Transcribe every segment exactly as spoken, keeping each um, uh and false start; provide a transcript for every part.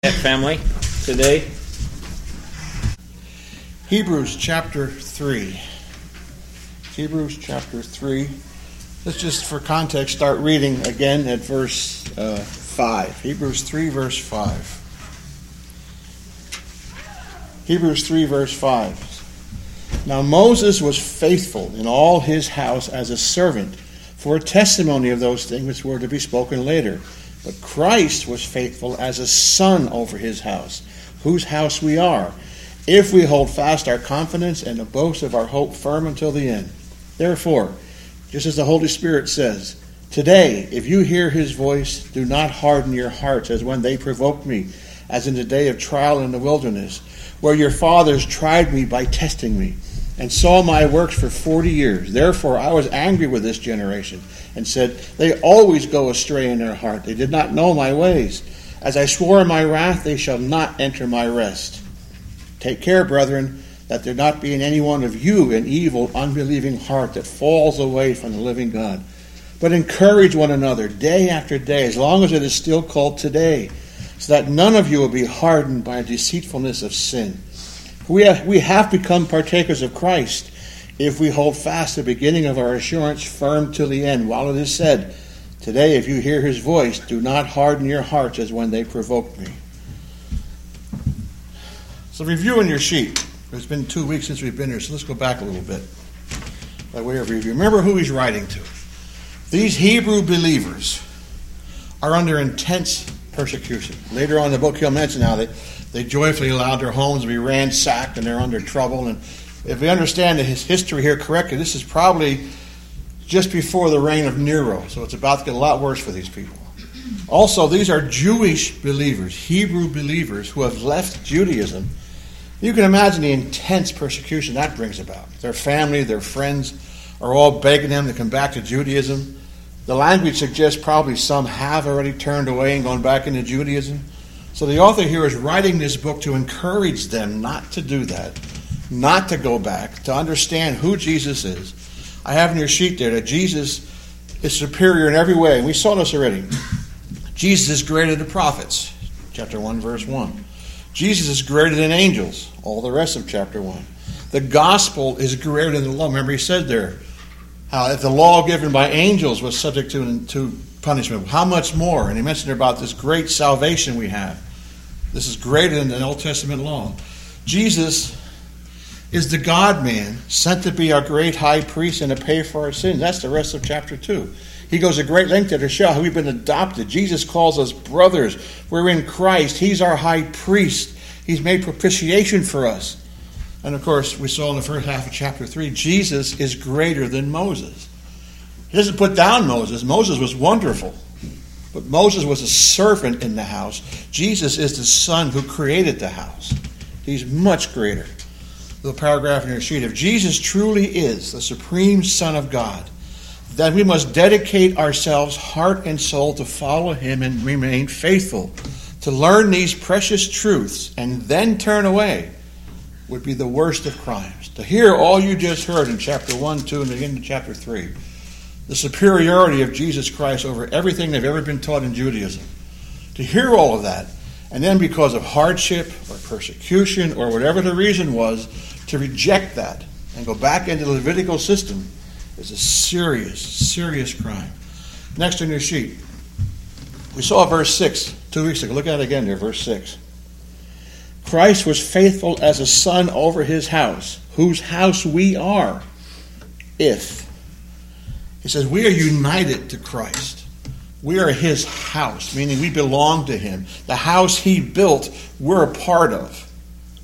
Family today. Hebrews chapter three. Hebrews chapter three. Let's just, for context, start reading again at verse uh, five. Hebrews three, verse five. Hebrews three, verse five. Now Moses was faithful in all his house as a servant for a testimony of those things which were to be spoken later. But Christ was faithful as a son over his house, whose house we are, if we hold fast our confidence and the boast of our hope firm until the end. Therefore, just as the Holy Spirit says, today, if you hear his voice, do not harden your hearts as when they provoked me, as in the day of trial in the wilderness, where your fathers tried me by testing me, and saw my works for forty years. Therefore I was angry with this generation, and said, they always go astray in their heart. They did not know my ways. As I swore in my wrath, they shall not enter my rest. Take care, brethren, that there not be in any one of you an evil, unbelieving heart that falls away from the living God. But encourage one another day after day, as long as it is still called today, so that none of you will be hardened by the deceitfulness of sin. We have, we have become partakers of Christ, if we hold fast the beginning of our assurance firm till the end, while it is said, today if you hear his voice, do not harden your hearts as when they provoked me. So review in your sheet. It's been two weeks since we've been here, so let's go back a little bit by way of review. Remember who he's writing to. These Hebrew believers are under intense persecution. Later on in the book he'll mention how they, they joyfully allowed their homes to be ransacked and they're under trouble. And if we understand his history here correctly, this is probably just before the reign of Nero, so it's about to get a lot worse for these people. Also, these are Jewish believers, Hebrew believers who have left Judaism. You can imagine the intense persecution that brings about. Their family, their friends are all begging them to come back to Judaism. The language suggests probably some have already turned away and gone back into Judaism. So the author here is writing this book to encourage them not to do that, not to go back, to understand who Jesus is. I have in your sheet there that Jesus is superior in every way. And we saw this already. Jesus is greater than the prophets, chapter one, verse one. Jesus is greater than angels, all the rest of chapter one. The gospel is greater than the law. Remember he said there, how if the law given by angels was subject to, to punishment, how much more? And he mentioned about this great salvation we have. This is greater than the Old Testament law. Jesus is the God-man sent to be our great high priest and to pay for our sins. That's the rest of chapter two. He goes a great length there to show how we've been adopted. Jesus calls us brothers. We're in Christ. He's our high priest. He's made propitiation for us. And of course, we saw in the first half of chapter three, Jesus is greater than Moses. He doesn't put down Moses. Moses was wonderful. But Moses was a servant in the house. Jesus is the son who created the house. He's much greater. Little paragraph in your sheet. If Jesus truly is the supreme Son of God, then we must dedicate ourselves heart and soul to follow him and remain faithful. To learn these precious truths and then turn away would be the worst of crimes. To hear all you just heard in chapter one, two, and the end of chapter three, the superiority of Jesus Christ over everything they've ever been taught in Judaism. To hear all of that, and then because of hardship or persecution or whatever the reason was, to reject that and go back into the Levitical system is a serious, serious crime. Next on your sheet, we saw verse six two weeks ago. Look at it again there, verse six. Christ was faithful as a son over his house, whose house we are, if. He says we are united to Christ. We are his house, meaning we belong to him. The house he built, we're a part of.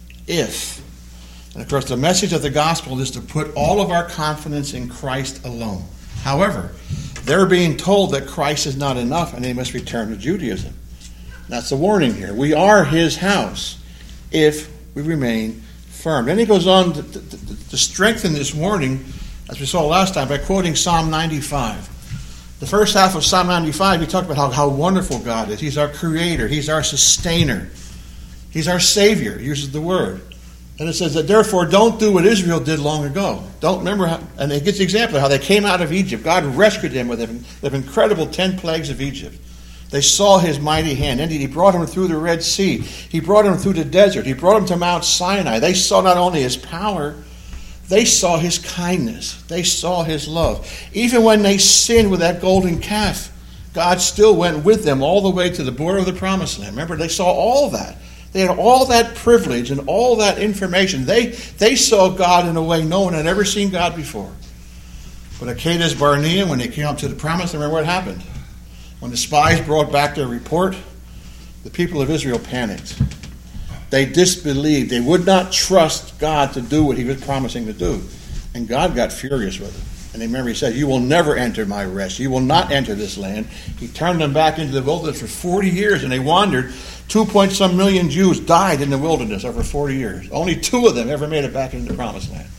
If. And of course, the message of the gospel is to put all of our confidence in Christ alone. However, they're being told that Christ is not enough and they must return to Judaism. That's the warning here. We are his house if we remain firm. Then he goes on to, to, to strengthen this warning, as we saw last time, by quoting Psalm ninety-five. The first half of Psalm ninety-five, he talked about how, how wonderful God is. He's our creator. He's our sustainer. He's our savior, he uses the word. And it says that, therefore, don't do what Israel did long ago. Don't remember how, and it gives the example of how they came out of Egypt. God rescued them with the incredible ten plagues of Egypt. They saw his mighty hand. Indeed, he brought them through the Red Sea. He brought them through the desert. He brought them to Mount Sinai. They saw not only his power, they saw his kindness. They saw his love. Even when they sinned with that golden calf, God still went with them all the way to the border of the Promised Land. Remember, they saw all that. They had all that privilege and all that information. They, they saw God in a way no one had ever seen God before. But at Kadesh Barnea, when they came up to the Promised Land, remember what happened? When the spies brought back their report, the people of Israel panicked. They disbelieved. They would not trust God to do what he was promising to do. And God got furious with them. And remember, he said, you will never enter my rest. You will not enter this land. He turned them back into the wilderness for forty years, and they wandered. Two point some million Jews died in the wilderness over forty years. Only two of them ever made it back into the Promised Land.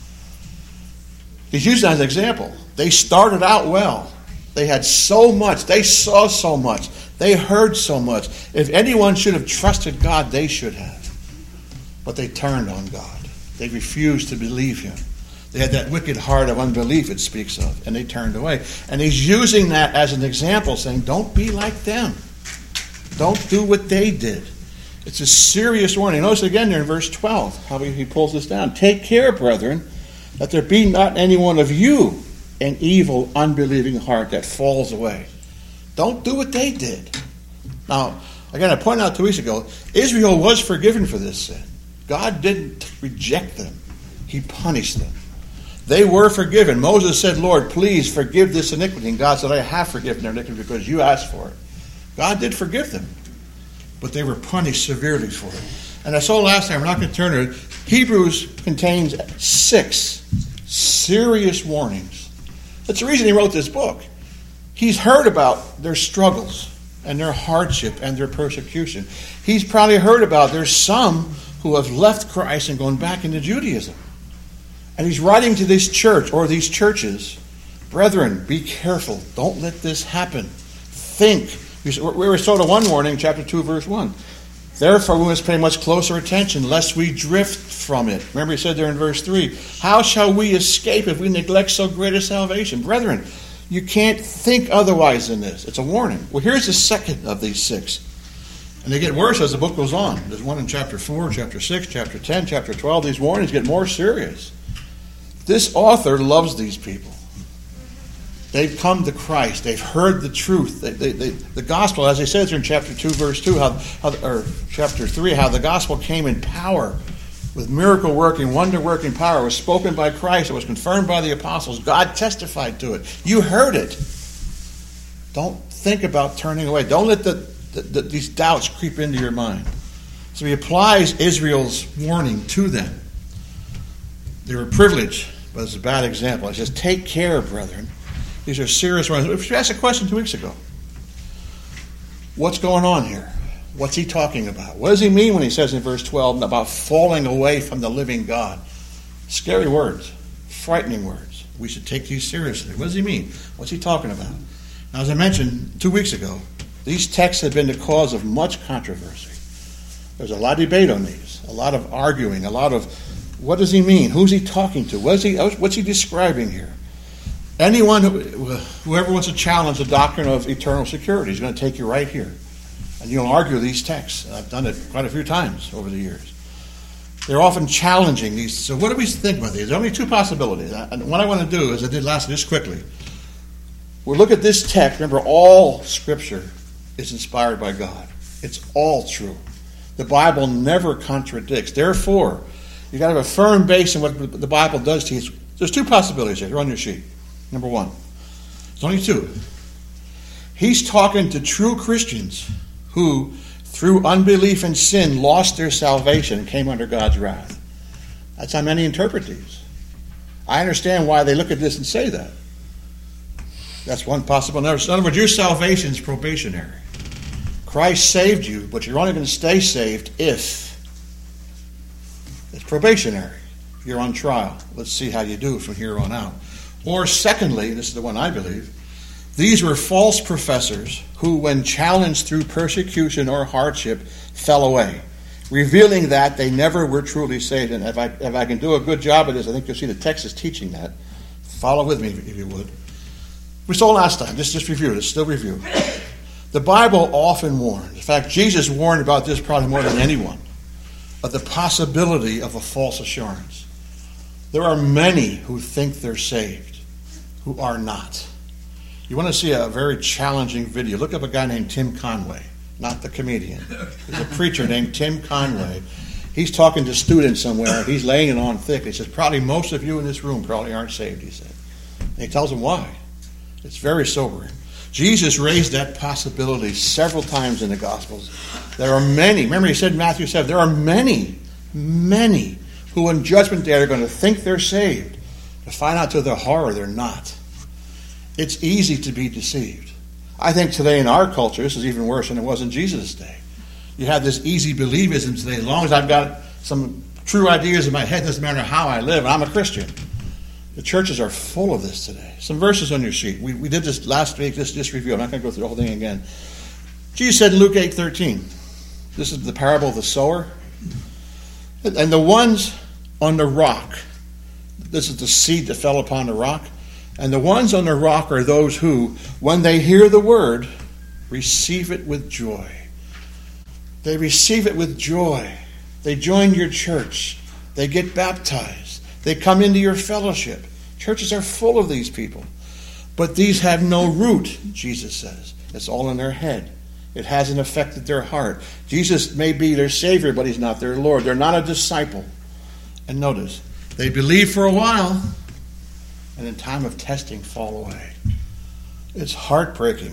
He's used that as an example. They started out well. They had so much. They saw so much. They heard so much. If anyone should have trusted God, they should have. But they turned on God. They refused to believe him. They had that wicked heart of unbelief it speaks of, and they turned away. And he's using that as an example, saying, don't be like them. Don't do what they did. It's a serious warning. Notice again there in verse twelve, how he pulls this down. Take care, brethren, that there be not any one of you an evil, unbelieving heart that falls away. Don't do what they did. Now, again, I pointed out two weeks ago, Israel was forgiven for this sin. God didn't reject them. He punished them. They were forgiven. Moses said, Lord, please forgive this iniquity. And God said, I have forgiven their iniquity because you asked for it. God did forgive them. But they were punished severely for it. And I saw last time, we're not going to turn to it, Hebrews contains six serious warnings. That's the reason he wrote this book. He's heard about their struggles and their hardship and their persecution. He's probably heard about there's some who have left Christ and gone back into Judaism. And he's writing to this church or these churches, brethren, be careful. Don't let this happen. Think. We were told one warning, chapter two, verse one. Therefore, we must pay much closer attention, lest we drift from it. Remember, he said there in verse three, how shall we escape if we neglect so great a salvation? Brethren, you can't think otherwise than this. It's a warning. Well, here's the second of these six. And they get worse as the book goes on. There's one in chapter four, chapter six, chapter ten, chapter twelve. These warnings get more serious. This author loves these people. They've come to Christ. They've heard the truth. They, they, they, the gospel, as he says here in chapter two, verse two, how, how, or chapter three, how the gospel came in power, with miracle working, wonder working power. It was spoken by Christ. It was confirmed by the apostles. God testified to it. You heard it. Don't think about turning away. Don't let the, the, the, these doubts creep into your mind. So he applies Israel's warning to them. They were privileged, but it's a bad example. He says, take care, brethren. These are serious warnings. We asked a question two weeks ago. What's going on here? What's he talking about? What does he mean when he says in verse twelve about falling away from the living God? Scary words, frightening words. We should take these seriously. What does he mean? What's he talking about? Now, as I mentioned two weeks ago, these texts have been the cause of much controversy. There's a lot of debate on these, a lot of arguing, a lot of what does he mean? Who's he talking to? What is he, what's he describing here? Anyone, who, whoever wants to challenge the doctrine of eternal security is going to take you right here. And you'll argue these texts. I've done it quite a few times over the years. They're often challenging these. So what do we think about these? There are only two possibilities. And what I want to do, as I did last, just quickly, we'll look at this text. Remember, all Scripture is inspired by God. It's all true. The Bible never contradicts. Therefore, you've got to have a firm base in what the Bible does to you. There's two possibilities here. They're on your sheet. Number one. There's only two. He's talking to true Christians who, through unbelief and sin, lost their salvation and came under God's wrath. That's how many interpret these. I understand why they look at this and say that. That's one possible. In other words, your salvation is probationary. Christ saved you, but you're only going to stay saved if it's probationary. You're on trial. Let's see how you do from here on out. Or secondly, this is the one I believe, these were false professors who, when challenged through persecution or hardship, fell away, revealing that they never were truly saved. And if I, if I can do a good job of this, I think you'll see the text is teaching that. Follow with me if you would. We saw last time. Just, just review. Let's still review. The Bible often warns. In fact, Jesus warned about this probably more than anyone, of the possibility of a false assurance. There are many who think they're saved, who are not. You want to see a very challenging video? Look up a guy named Tim Conway, not the comedian. There's a preacher named Tim Conway. He's talking to students somewhere. He's laying it on thick. He says, probably most of you in this room probably aren't saved, he said. And he tells them why. It's very sobering. Jesus raised that possibility several times in the Gospels. There are many. Remember he said in Matthew seven, there are many, many who in Judgment Day are going to think they're saved, to find out to their horror they're not. It's easy to be deceived. I think today in our culture, this is even worse than it was in Jesus' day. You have this easy believism today. As long as I've got some true ideas in my head, doesn't matter how I live, I'm a Christian. The churches are full of this today. Some verses on your sheet. We, we did this last week, this just review. I'm not going to go through the whole thing again. Jesus said in Luke eight thirteen, this is the parable of the sower. And the ones on the rock, this is the seed that fell upon the rock. And the ones on the rock are those who, when they hear the word, receive it with joy. They receive it with joy. They join your church. They get baptized. They come into your fellowship. Churches are full of these people. But these have no root, Jesus says. It's all in their head. It hasn't affected their heart. Jesus may be their Savior, but he's not their Lord. They're not a disciple. And notice, they believe for a while, and in time of testing fall away. It's heartbreaking.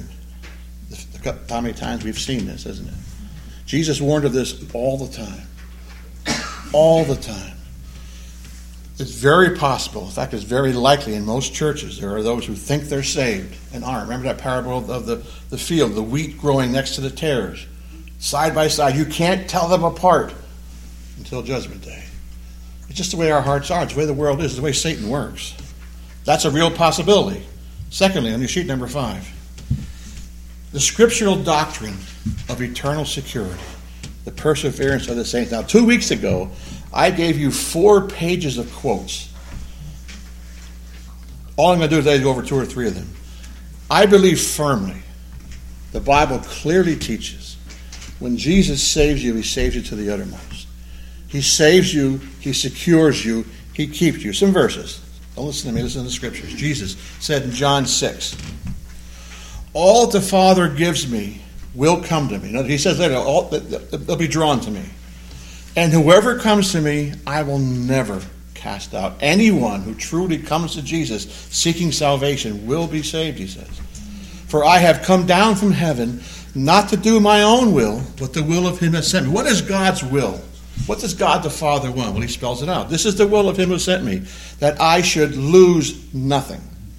How many times we've seen this, isn't it? Jesus warned of this all the time. All the time. It's very possible, in fact, it's very likely in most churches, there are those who think they're saved and aren't. Remember that parable of the, the field, the wheat growing next to the tares, side by side. You can't tell them apart until Judgment Day. It's just the way our hearts are. It's the way the world is. It's the way Satan works. That's a real possibility. Secondly, on your sheet number five, the scriptural doctrine of eternal security, the perseverance of the saints. Now, two weeks ago, I gave you four pages of quotes. All I'm going to do today is go over two or three of them. I believe firmly the Bible clearly teaches when Jesus saves you, he saves you to the uttermost. He saves you, he secures you, he keeps you. Some verses. Don't listen to me, listen to the scriptures. Jesus said in John six, all the Father gives me will come to me. Now, he says later, all, they'll be drawn to me. And whoever comes to me, I will never cast out. Anyone who truly comes to Jesus seeking salvation will be saved, he says. For I have come down from heaven not to do my own will, but the will of him that sent me. What is God's will? What does God the Father want? Well, he spells it out. This is the will of him who sent me, that I should lose nothing.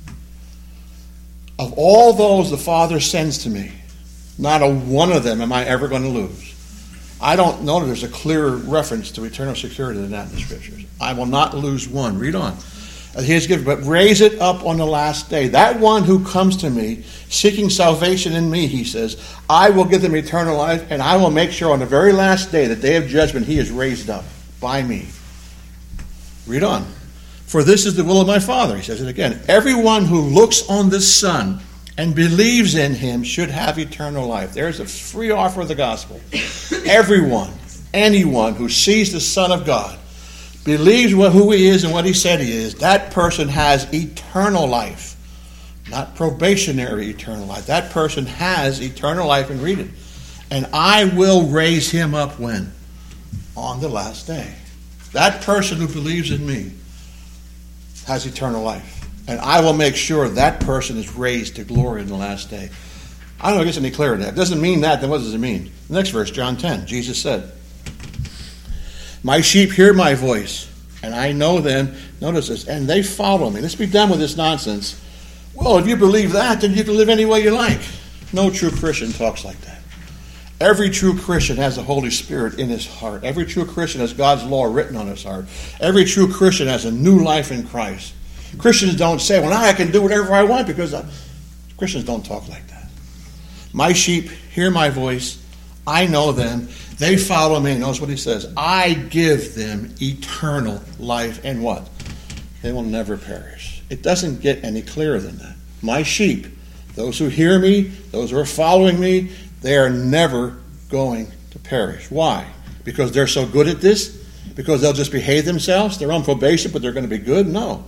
Of all those the Father sends to me, not a one of them am I ever going to lose. I don't know that there's a clearer reference to eternal security than that in the Scriptures. I will not lose one. Read on. He has given, but raise it up on the last day. That one who comes to me, seeking salvation in me, he says, I will give them eternal life, and I will make sure on the very last day, the day of judgment, he is raised up by me. Read on. For this is the will of my Father, he says it again. Everyone who looks on the Son and believes in him should have eternal life. There's a free offer of the gospel. Everyone, anyone who sees the Son of God, believes what, who he is and what he said he is, that person has eternal life. Not probationary eternal life. That person has eternal life, and read it. And I will raise him up when? On the last day. That person who believes in me has eternal life. And I will make sure that person is raised to glory in the last day. I don't know if it gets any clearer than that. If it doesn't mean that, then what does it mean? The next verse, John ten, Jesus said, my sheep hear my voice, and I know them, notice this, and they follow me. Let's be done with this nonsense. Well, if you believe that, then you can live any way you like. No true Christian talks like that. Every true Christian has the Holy Spirit in his heart. Every true Christian has God's law written on his heart. Every true Christian has a new life in Christ. Christians don't say, well, now I can do whatever I want, because I... Christians don't talk like that. My sheep hear my voice. I know them. They follow me. Notice what he says. I give them eternal life. And what? They will never perish. It doesn't get any clearer than that. My sheep, Those who hear me, those who are following me, they are never going to perish. Why? Because they're so good at this? Because they'll just behave themselves? They're on probation, but they're going to be good? No.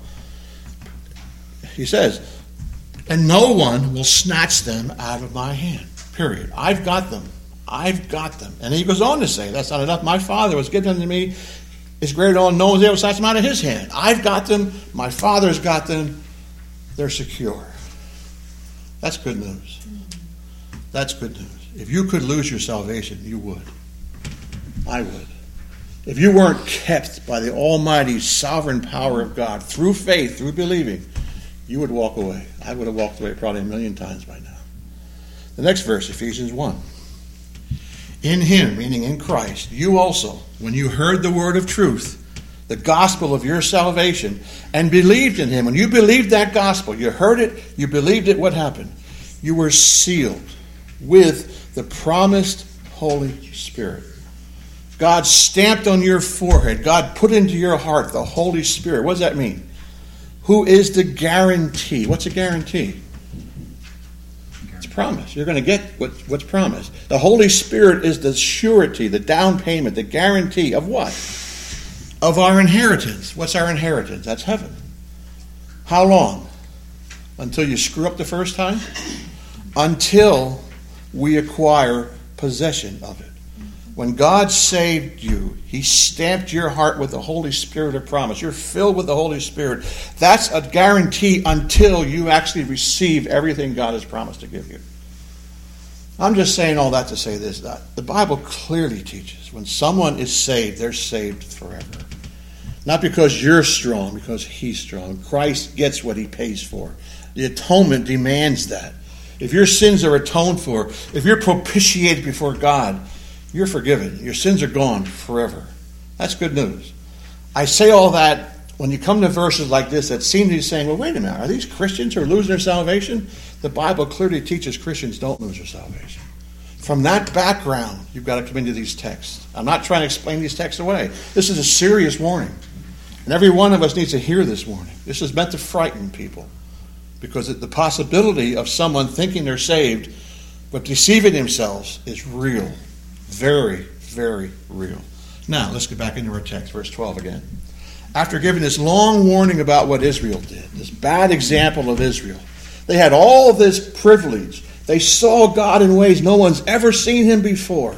He says, and no one will snatch them out of my hand. Period. I've got them. I've got them. And he goes on to say, that's not enough. My Father was given unto me is greater on no one's able to snatch them out of his hand. I've got them. My Father's got them. They're secure. That's good news. That's good news. If you could lose your salvation, you would. I would. If you weren't kept by the almighty sovereign power of God through faith, through believing, you would walk away. I would have walked away probably a million times by now. The next verse, Ephesians one. In him, meaning in Christ, you also, when you heard the word of truth, the gospel of your salvation, and believed in him, when you believed that gospel, you heard it, you believed it, what happened? You were sealed with the promised Holy Spirit. God stamped on your forehead. God put into your heart the Holy Spirit. What does that mean? Who is the guarantee? What's a guarantee? It's promise. You're going to get what, what's promised. The Holy Spirit is the surety, the down payment, the guarantee of what? Of our inheritance. What's our inheritance? That's heaven. How long? Until you screw up the first time? Until we acquire possession of it. When God saved you, he stamped your heart with the Holy Spirit of promise. You're filled with the Holy Spirit. That's a guarantee until you actually receive everything God has promised to give you. I'm just saying all that to say this. That the Bible clearly teaches when someone is saved, they're saved forever. Not because you're strong, because he's strong. Christ gets what he pays for. The atonement demands that. If your sins are atoned for, if you're propitiated before God, you're forgiven. Your sins are gone forever. That's good news. I say all that when you come to verses like this that seem to be saying, well, wait a minute, are these Christians who are losing their salvation? The Bible clearly teaches Christians don't lose their salvation. From that background, you've got to come into these texts. I'm not trying to explain these texts away. This is a serious warning. And every one of us needs to hear this warning. This is meant to frighten people. Because the possibility of someone thinking they're saved but deceiving themselves is real. Very, very real. Now, let's get back into our text, verse twelve again. After giving this long warning about what Israel did, this bad example of Israel, they had all this privilege. They saw God in ways no one's ever seen him before.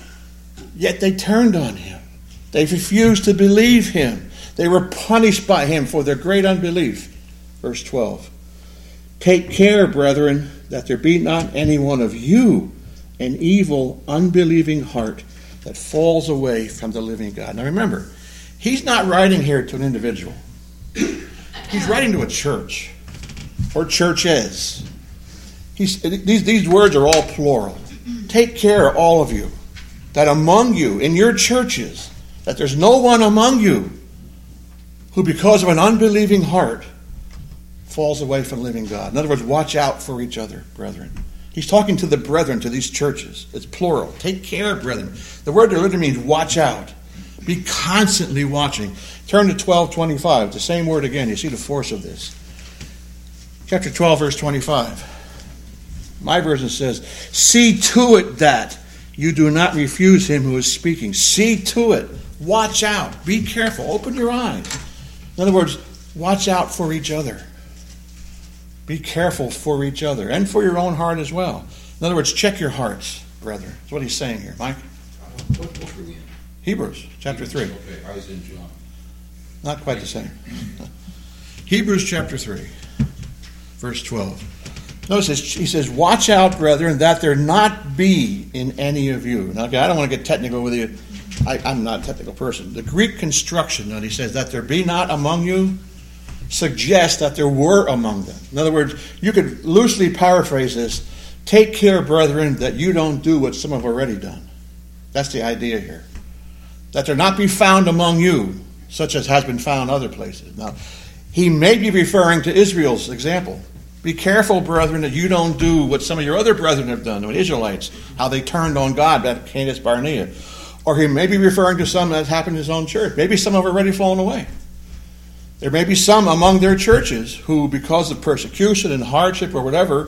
Yet they turned on him. They refused to believe him. They were punished by him for their great unbelief. Verse twelve. Take care, brethren, that there be not any one of you an evil, unbelieving heart that falls away from the living God. Now remember, he's not writing here to an individual. He's writing to a church or churches. He's, these, these words are all plural. Take care, all of you, that among you, in your churches, that there's no one among you who, because of an unbelieving heart, falls away from the living God. In other words, watch out for each other, brethren. He's talking to the brethren, to these churches. It's plural. Take care, brethren. The word there literally means watch out. Be constantly watching. Turn to twelve twenty-five. The same word again. You see the force of this. Chapter twelve, verse twenty-five. My version says, see to it that you do not refuse him who is speaking. See to it. Watch out. Be careful. Open your eyes. In other words, watch out for each other. Be careful for each other and for your own heart as well. In other words, check your hearts, brethren. That's what he's saying here. Mike? What book are we in? Hebrews, chapter three. Okay, I was in John. Not quite the same. Hebrews, chapter three, verse twelve. Notice this, he says, watch out, brethren, that there not be in any of you. Now, okay, I don't want to get technical with you. I, I'm not a technical person. The Greek construction, that he says, that there be not among you, suggests that there were among them. In other words, you could loosely paraphrase this, take care, brethren, that you don't do what some have already done. That's the idea here. That there not be found among you, such as has been found other places. Now, he may be referring to Israel's example. Be careful, brethren, that you don't do what some of your other brethren have done, the Israelites, how they turned on God at Kadesh Barnea. Or he may be referring to some that happened in his own church. Maybe some have already fallen away. There may be some among their churches who, because of persecution and hardship or whatever,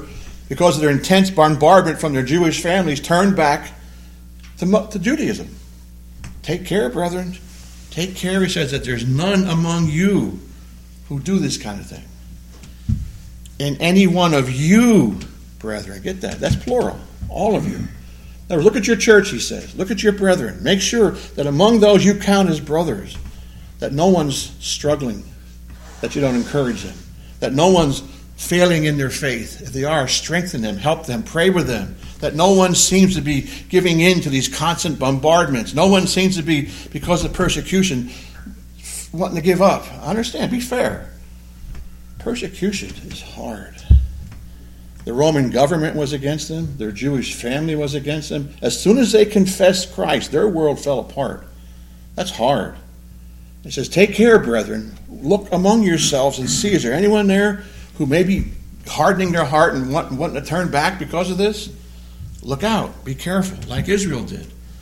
because of their intense bombardment from their Jewish families, turned back to, to Judaism. Take care, brethren. Take care, he says, that there's none among you who do this kind of thing. And any one of you, brethren, get that? That's plural. All of you. Now look at your church, he says. Look at your brethren. Make sure that among those you count as brothers, that no one's struggling, that you don't encourage them, that no one's failing in their faith. If they are, strengthen them, help them, pray with them, that no one seems to be giving in to these constant bombardments. No one seems to be, because of persecution, wanting to give up. I understand, be fair. Persecution is hard. The Roman government was against them. Their Jewish family was against them. As soon as they confessed Christ, their world fell apart. That's hard. It says, take care, brethren. Look among yourselves and see, is there anyone there who may be hardening their heart and want, wanting to turn back because of this? Look out. Be careful, like Israel did.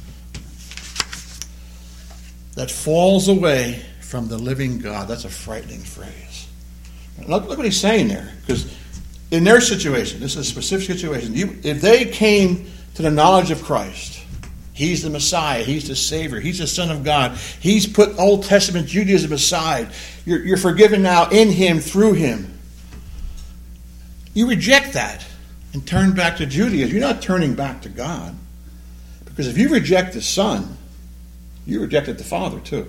That falls away from the living God. That's a frightening phrase. Look, look what he's saying there. Because in their situation, this is a specific situation, you, if they came to the knowledge of Christ, he's the Messiah, he's the Savior, he's the Son of God, he's put Old Testament Judaism aside, you're, you're forgiven now in him, through him. You reject that and turn back to Judaism. You're not turning back to God. Because if you reject the Son, you rejected the Father too.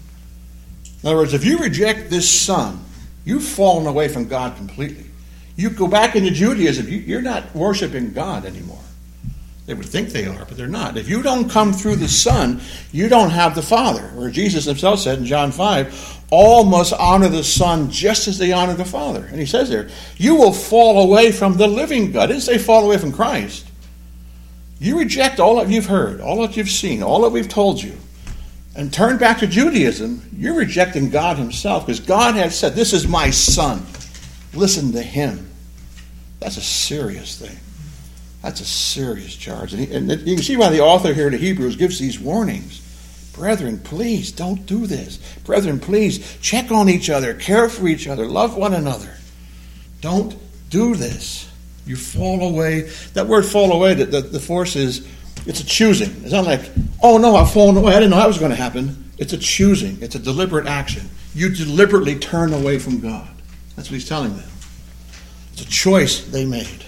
In other words, if you reject this Son, you've fallen away from God completely. You go back into Judaism, you're not worshiping God anymore. They would think they are, but they're not. If you don't come through the Son, you don't have the Father. Where Jesus himself said in John five, all must honor the Son just as they honor the Father. And he says there, you will fall away from the living God. I didn't say fall away from Christ. You reject all that you've heard, all that you've seen, all that we've told you, and turn back to Judaism, you're rejecting God himself, because God has said, this is my Son. Listen to him. That's a serious thing. That's a serious charge. And, he, and you can see why the author here to Hebrews gives these warnings. Brethren, please don't do this. Brethren, please check on each other, care for each other, love one another. Don't do this. You fall away. That word fall away, the, the, the force is, it's a choosing. It's not like, oh no, I've fallen away. I didn't know that was going to happen. It's a choosing. It's a deliberate action. You deliberately turn away from God. That's what he's telling them. It's a choice they made.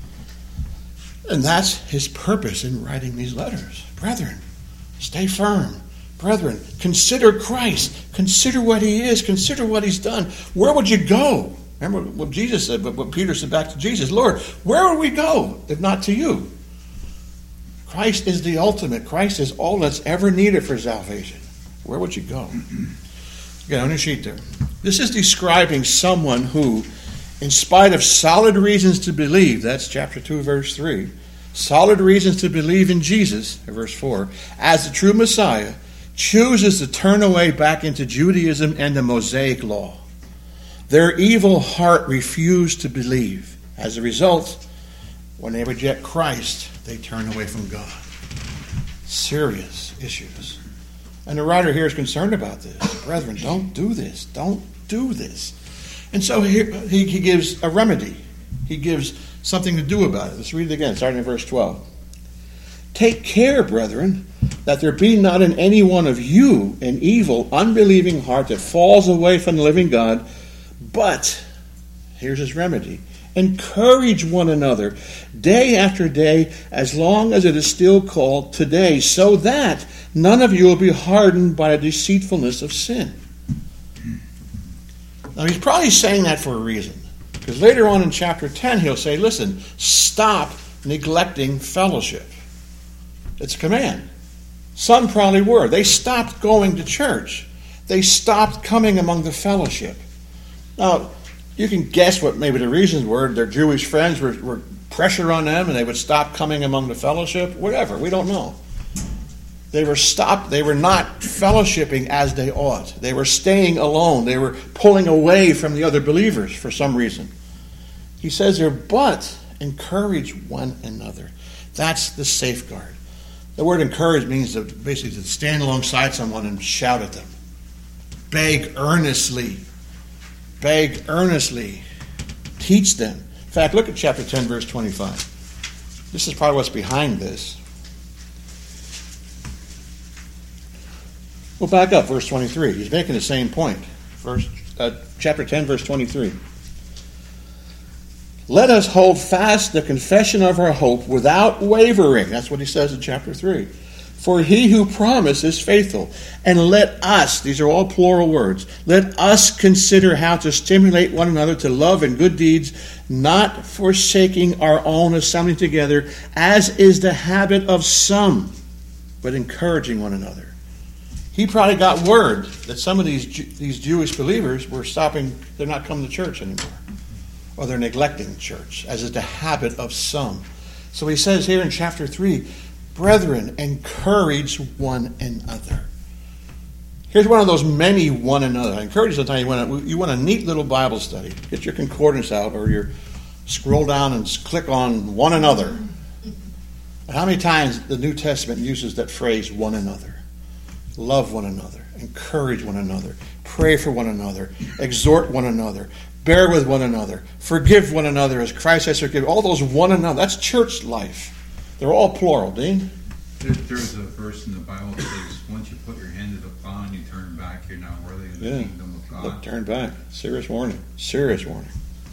And that's his purpose in writing these letters. Brethren, stay firm. Brethren, consider Christ. Consider what he is. Consider what he's done. Where would you go? Remember what Jesus said, what Peter said back to Jesus. Lord, where would we go if not to you? Christ is the ultimate. Christ is all that's ever needed for salvation. Where would you go? Again, on your sheet there. This is describing someone who, in spite of solid reasons to believe, that's chapter two, verse three, solid reasons to believe in Jesus, verse four, as the true Messiah, chooses to turn away back into Judaism and the Mosaic law. Their evil heart refused to believe. As a result, when they reject Christ, they turn away from God. Serious issues. And the writer here is concerned about this. Brethren, don't do this. Don't do this. And so he, he, he gives a remedy. He gives something to do about it. Let's read it again, starting in verse twelve. Take care, brethren, that there be not in any one of you an evil, unbelieving heart that falls away from the living God, but, here's his remedy, encourage one another day after day, as long as it is still called today, so that none of you will be hardened by the deceitfulness of sin. Now, he's probably saying that for a reason. Because later on in chapter ten, he'll say, listen, stop neglecting fellowship. It's a command. Some probably were. They stopped going to church. They stopped coming among the fellowship. Now, you can guess what maybe the reasons were. Their Jewish friends were, were pressure on them and they would stop coming among the fellowship. Whatever. We don't know. They were stopped. They were not fellowshipping as they ought. They were staying alone. They were pulling away from the other believers for some reason. He says there, but encourage one another. That's the safeguard. The word encourage means to basically to stand alongside someone and shout at them. Beg earnestly. Beg earnestly. Teach them. fact, look at chapter ten, verse twenty-five. This is probably what's behind this. We'll back up, verse twenty-three. He's making the same point. Verse, uh, chapter ten, verse twenty-three. Let us hold fast the confession of our hope without wavering. That's what he says in chapter three. For he who promised is faithful. And let us, these are all plural words, let us consider how to stimulate one another to love and good deeds, not forsaking our own assembling together, as is the habit of some, but encouraging one another. He probably got word that some of these these Jewish believers were stopping, they're not coming to church anymore. Or they're neglecting church, as is the habit of some. So he says here in chapter three, brethren, encourage one another. Here's one of those many one another. I encourage you sometime you want a, you want a neat little Bible study. Get your concordance out or your scroll down and click on one another. And how many times the New Testament uses that phrase one another? Love one another. Encourage one another. Pray for one another. Exhort one another. Bear with one another. Forgive one another as Christ has forgiven. All those one another. That's church life. They're all plural, Dean. There, there's a verse in the Bible that says, once you put your hand to the plow and you turn back, you're not worthy of the Yeah. kingdom of God. Look, turn back. Serious warning. Serious warning.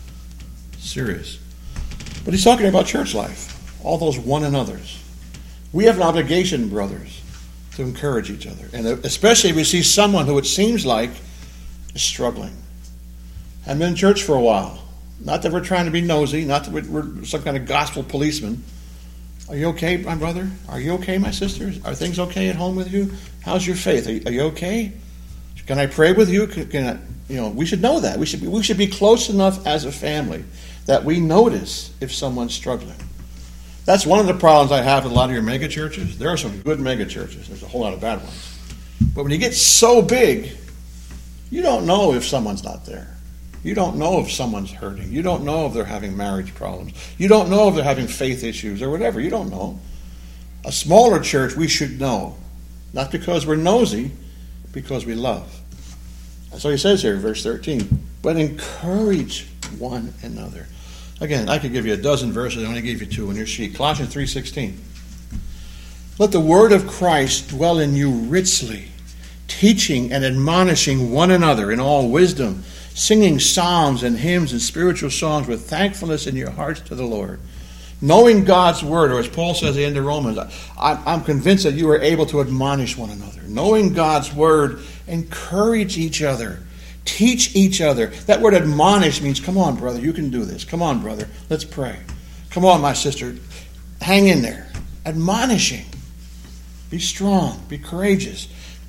Serious. But he's talking about church life. All those one another's. We have an obligation, brothers, to encourage each other. And especially if we see someone who it seems like is struggling. I've been in church for a while. Not that we're trying to be nosy. Not that we're some kind of gospel policeman. Are you okay, my brother? Are you okay, my sisters? Are things okay at home with you? How's your faith? Are you, are you okay? Can I pray with you? Can, can I, you know, we should know that. We should be, we should be close enough as a family that we notice if someone's struggling. That's one of the problems I have with a lot of your mega churches. There are some good mega churches. There's a whole lot of bad ones. But when you get so big, you don't know if someone's not there. You don't know if someone's hurting. You don't know if they're having marriage problems. You don't know if they're having faith issues or whatever. You don't know. A smaller church, we should know. Not because we're nosy, because we love. That's what he says here in verse thirteen. But encourage one another. Again, I could give you a dozen verses. I only gave you two on your sheet. Colossians three sixteen. Let the word of Christ dwell in you richly, teaching and admonishing one another in all wisdom, singing psalms and hymns and spiritual songs with thankfulness in your hearts to the Lord. Knowing God's word, or as Paul says at the end of Romans, I'm convinced that you are able to admonish one another. Knowing God's word, encourage each other. Teach each other. That word admonish means, come on, brother, you can do this. Come on, brother, let's pray. Come on, my sister, hang in there. Admonishing. Be strong. Be courageous.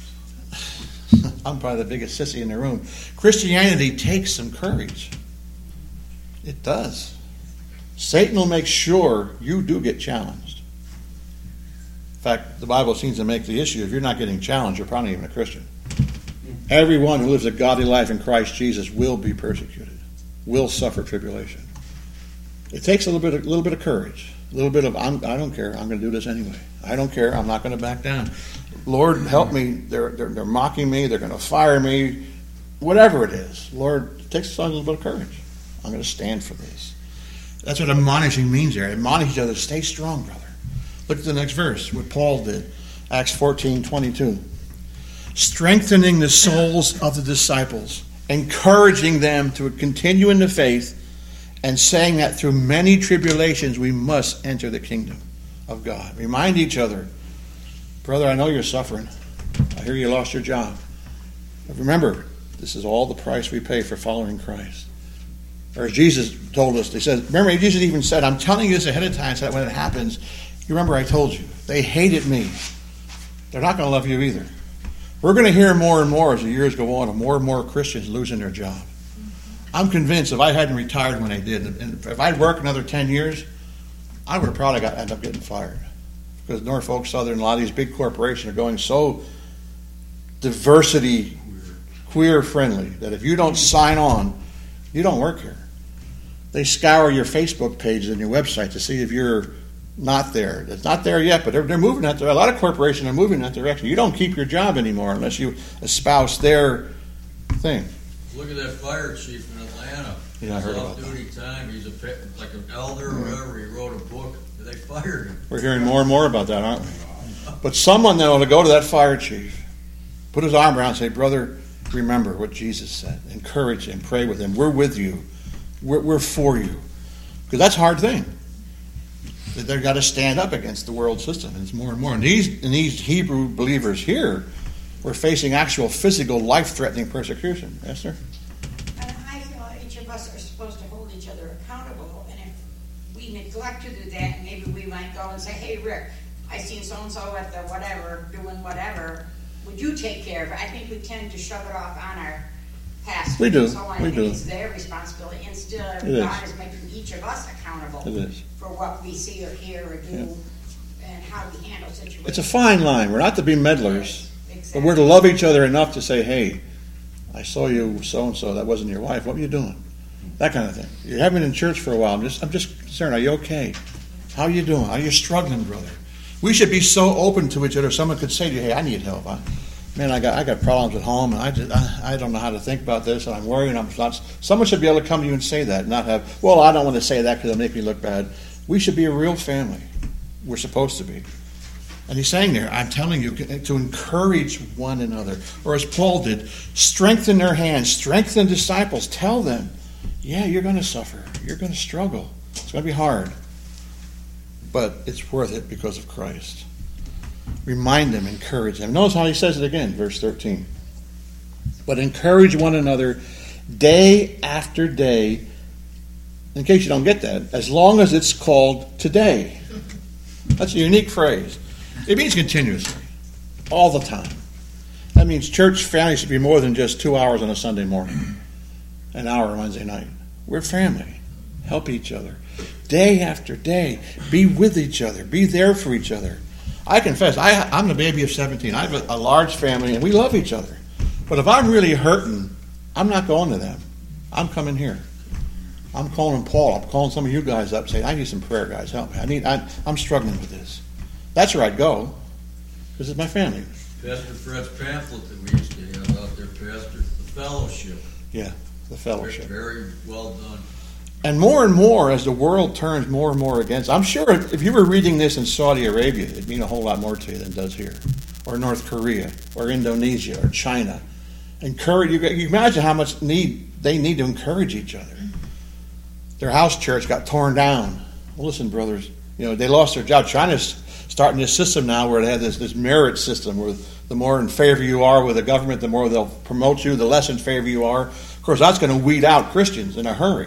I'm probably the biggest sissy in the room. Christianity takes some courage. It does. Satan will make sure you do get challenged. In fact, the Bible seems to make the issue, if you're not getting challenged, you're probably not even a Christian. Everyone who lives a godly life in Christ Jesus will be persecuted, will suffer tribulation. It takes a little bit of, little bit of courage, a little bit of, I'm, I don't care, I'm going to do this anyway. I don't care, I'm not going to back down. Lord, help me. They're, they're, they're mocking me. They're going to fire me. Whatever it is. Lord, it takes a little bit of courage. I'm going to stand for this. That's what admonishing means there. Admonish each other. Stay strong, brother. Look at the next verse, what Paul did. Acts fourteen twenty-two. Strengthening the souls of the disciples, encouraging them to continue in the faith, and saying that through many tribulations we must enter the kingdom of God. Remind each other, brother, I know you're suffering. I hear you lost your job. But remember, this is all the price we pay for following Christ. Or as Jesus told us, he said, remember, Jesus even said, I'm telling you this ahead of time so that when it happens, you remember I told you, they hated me. They're not going to love you either. We're going to hear more and more as the years go on of more and more Christians losing their job. I'm convinced if I hadn't retired when I did, and if I'd worked another ten years, I would have probably got, ended up getting fired. Because Norfolk Southern, a lot of these big corporations are going so diversity, queer friendly, that if you don't sign on, you don't work here. They scour your Facebook pages and your website to see if you're not there. It's not there yet, but they're, they're moving that direction. A lot of corporations are moving in that direction. You don't keep your job anymore unless you espouse their thing. Look at that fire chief in Atlanta. Yeah, I heard Off about that. duty time. He's a pe- like an elder or whatever. He wrote a book. And they fired him. We're hearing more and more about that, aren't we? But someone then ought to go to that fire chief, put his arm around and say, brother, remember what Jesus said. Encourage him, pray with him. We're with you. We're, we're for you. Because that's a hard thing. That they've got to stand up against the world system. And it's more and more. And these, and these Hebrew believers here were facing actual physical, life-threatening persecution. Esther? And I feel each of us are supposed to hold each other accountable. And if we neglect to do that, maybe we might go and say, hey, Rick, I seen so-and-so at the whatever, doing whatever. Would you take care of it? I think we tend to shove it off on our pastors. We do. And so on. We and do. It's their responsibility. Instead, It God is. is making each of us accountable It is. for what we see or hear or do Yeah. and how we handle situations. It's a fine line. We're not to be meddlers. Exactly. But we're to love each other enough to say, hey, I saw you so-and-so. That wasn't your wife. What were you doing? That kind of thing. You haven't been in church for a while. I'm just, I'm just concerned. Are you okay? How are you doing? Are you struggling, brother? We should be so open to each other. Someone could say to you, hey, I need help. I, man, I got I got problems at home, and I, just, I I don't know how to think about this, and I'm worried. And I'm not. Someone should be able to come to you and say that, not have, well, I don't want to say that because it'll make me look bad. We should be a real family. We're supposed to be. And he's saying there, I'm telling you, to encourage one another. Or as Paul did, strengthen their hands, strengthen disciples. Tell them, yeah, you're going to suffer. You're going to struggle. It's going to be hard. But it's worth it because of Christ. Remind them, encourage them. Notice how he says it again, verse thirteen. But encourage one another day after day, in case you don't get that, as long as it's called today. That's a unique phrase. It means continuously, all the time. That means church family should be more than just two hours on a Sunday morning, an hour on Wednesday night. We're family. Help each other. Day after day, be with each other. Be there for each other. I confess, I, I'm the baby of seventeen. I have a, a large family, and we love each other. But if I'm really hurting, I'm not going to them. I'm coming here. I'm calling Paul. I'm calling some of you guys up saying, I need some prayer, guys. Help me. I need, I, I'm struggling with this. That's where I'd go, because it's my family. Pastor Fred's pamphlet that we used to have out there, Pastor, the fellowship. Yeah, the fellowship. Very, very well done. And more and more, as the world turns more and more against, I'm sure if you were reading this in Saudi Arabia, it'd mean a whole lot more to you than it does here, or North Korea, or Indonesia, or China. Encourage you. You imagine how much need they need to encourage each other. Their house church got torn down. Well, listen, brothers, you know they lost their job. China's starting this system now where they have this this merit system where the more in favor you are with the government, the more they'll promote you. The less in favor you are. Of course, that's going to weed out Christians in a hurry.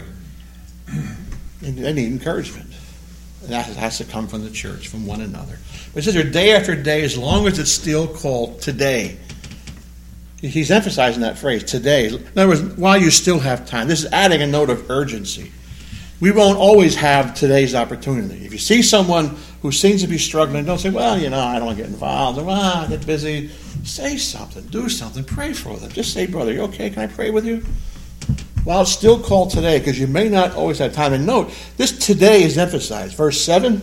They need encouragement. And that has to come from the church, from one another. But it says here, day after day, as long as it's still called today. He's emphasizing that phrase, today. In other words, while you still have time. This is adding a note of urgency. We won't always have today's opportunity. If you see someone who seems to be struggling, don't say, well, you know, I don't want to get involved. Or, well, I get busy. Say something. Do something. Pray for them. Just say, brother, you okay? Can I pray with you? Well, it's still called today because you may not always have time. And note, this today is emphasized. Verse seven,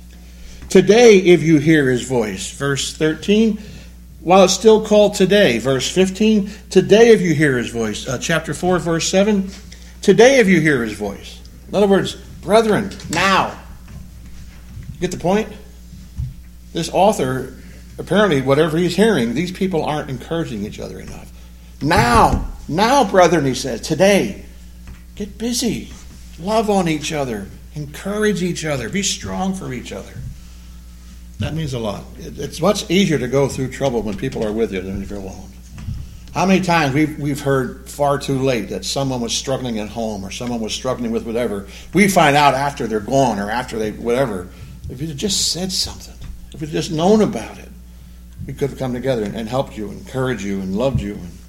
today if you hear his voice. Verse thirteen, while it's still called today. Verse fifteen, today if you hear his voice. Uh, chapter four, verse seven, today if you hear his voice. In other words, brethren, now. Get the point? This author, apparently whatever he's hearing, these people aren't encouraging each other enough. Now. Now, brethren, he says, today, get busy. Love on each other. Encourage each other. Be strong for each other. That means a lot. It's much easier to go through trouble when people are with you than if you're alone. How many times we've, we've heard far too late that someone was struggling at home or someone was struggling with whatever. We find out after they're gone or after they, whatever. If you'd just said something, if you'd just known about it, we could have come together and, and helped you, encouraged you, and loved you. And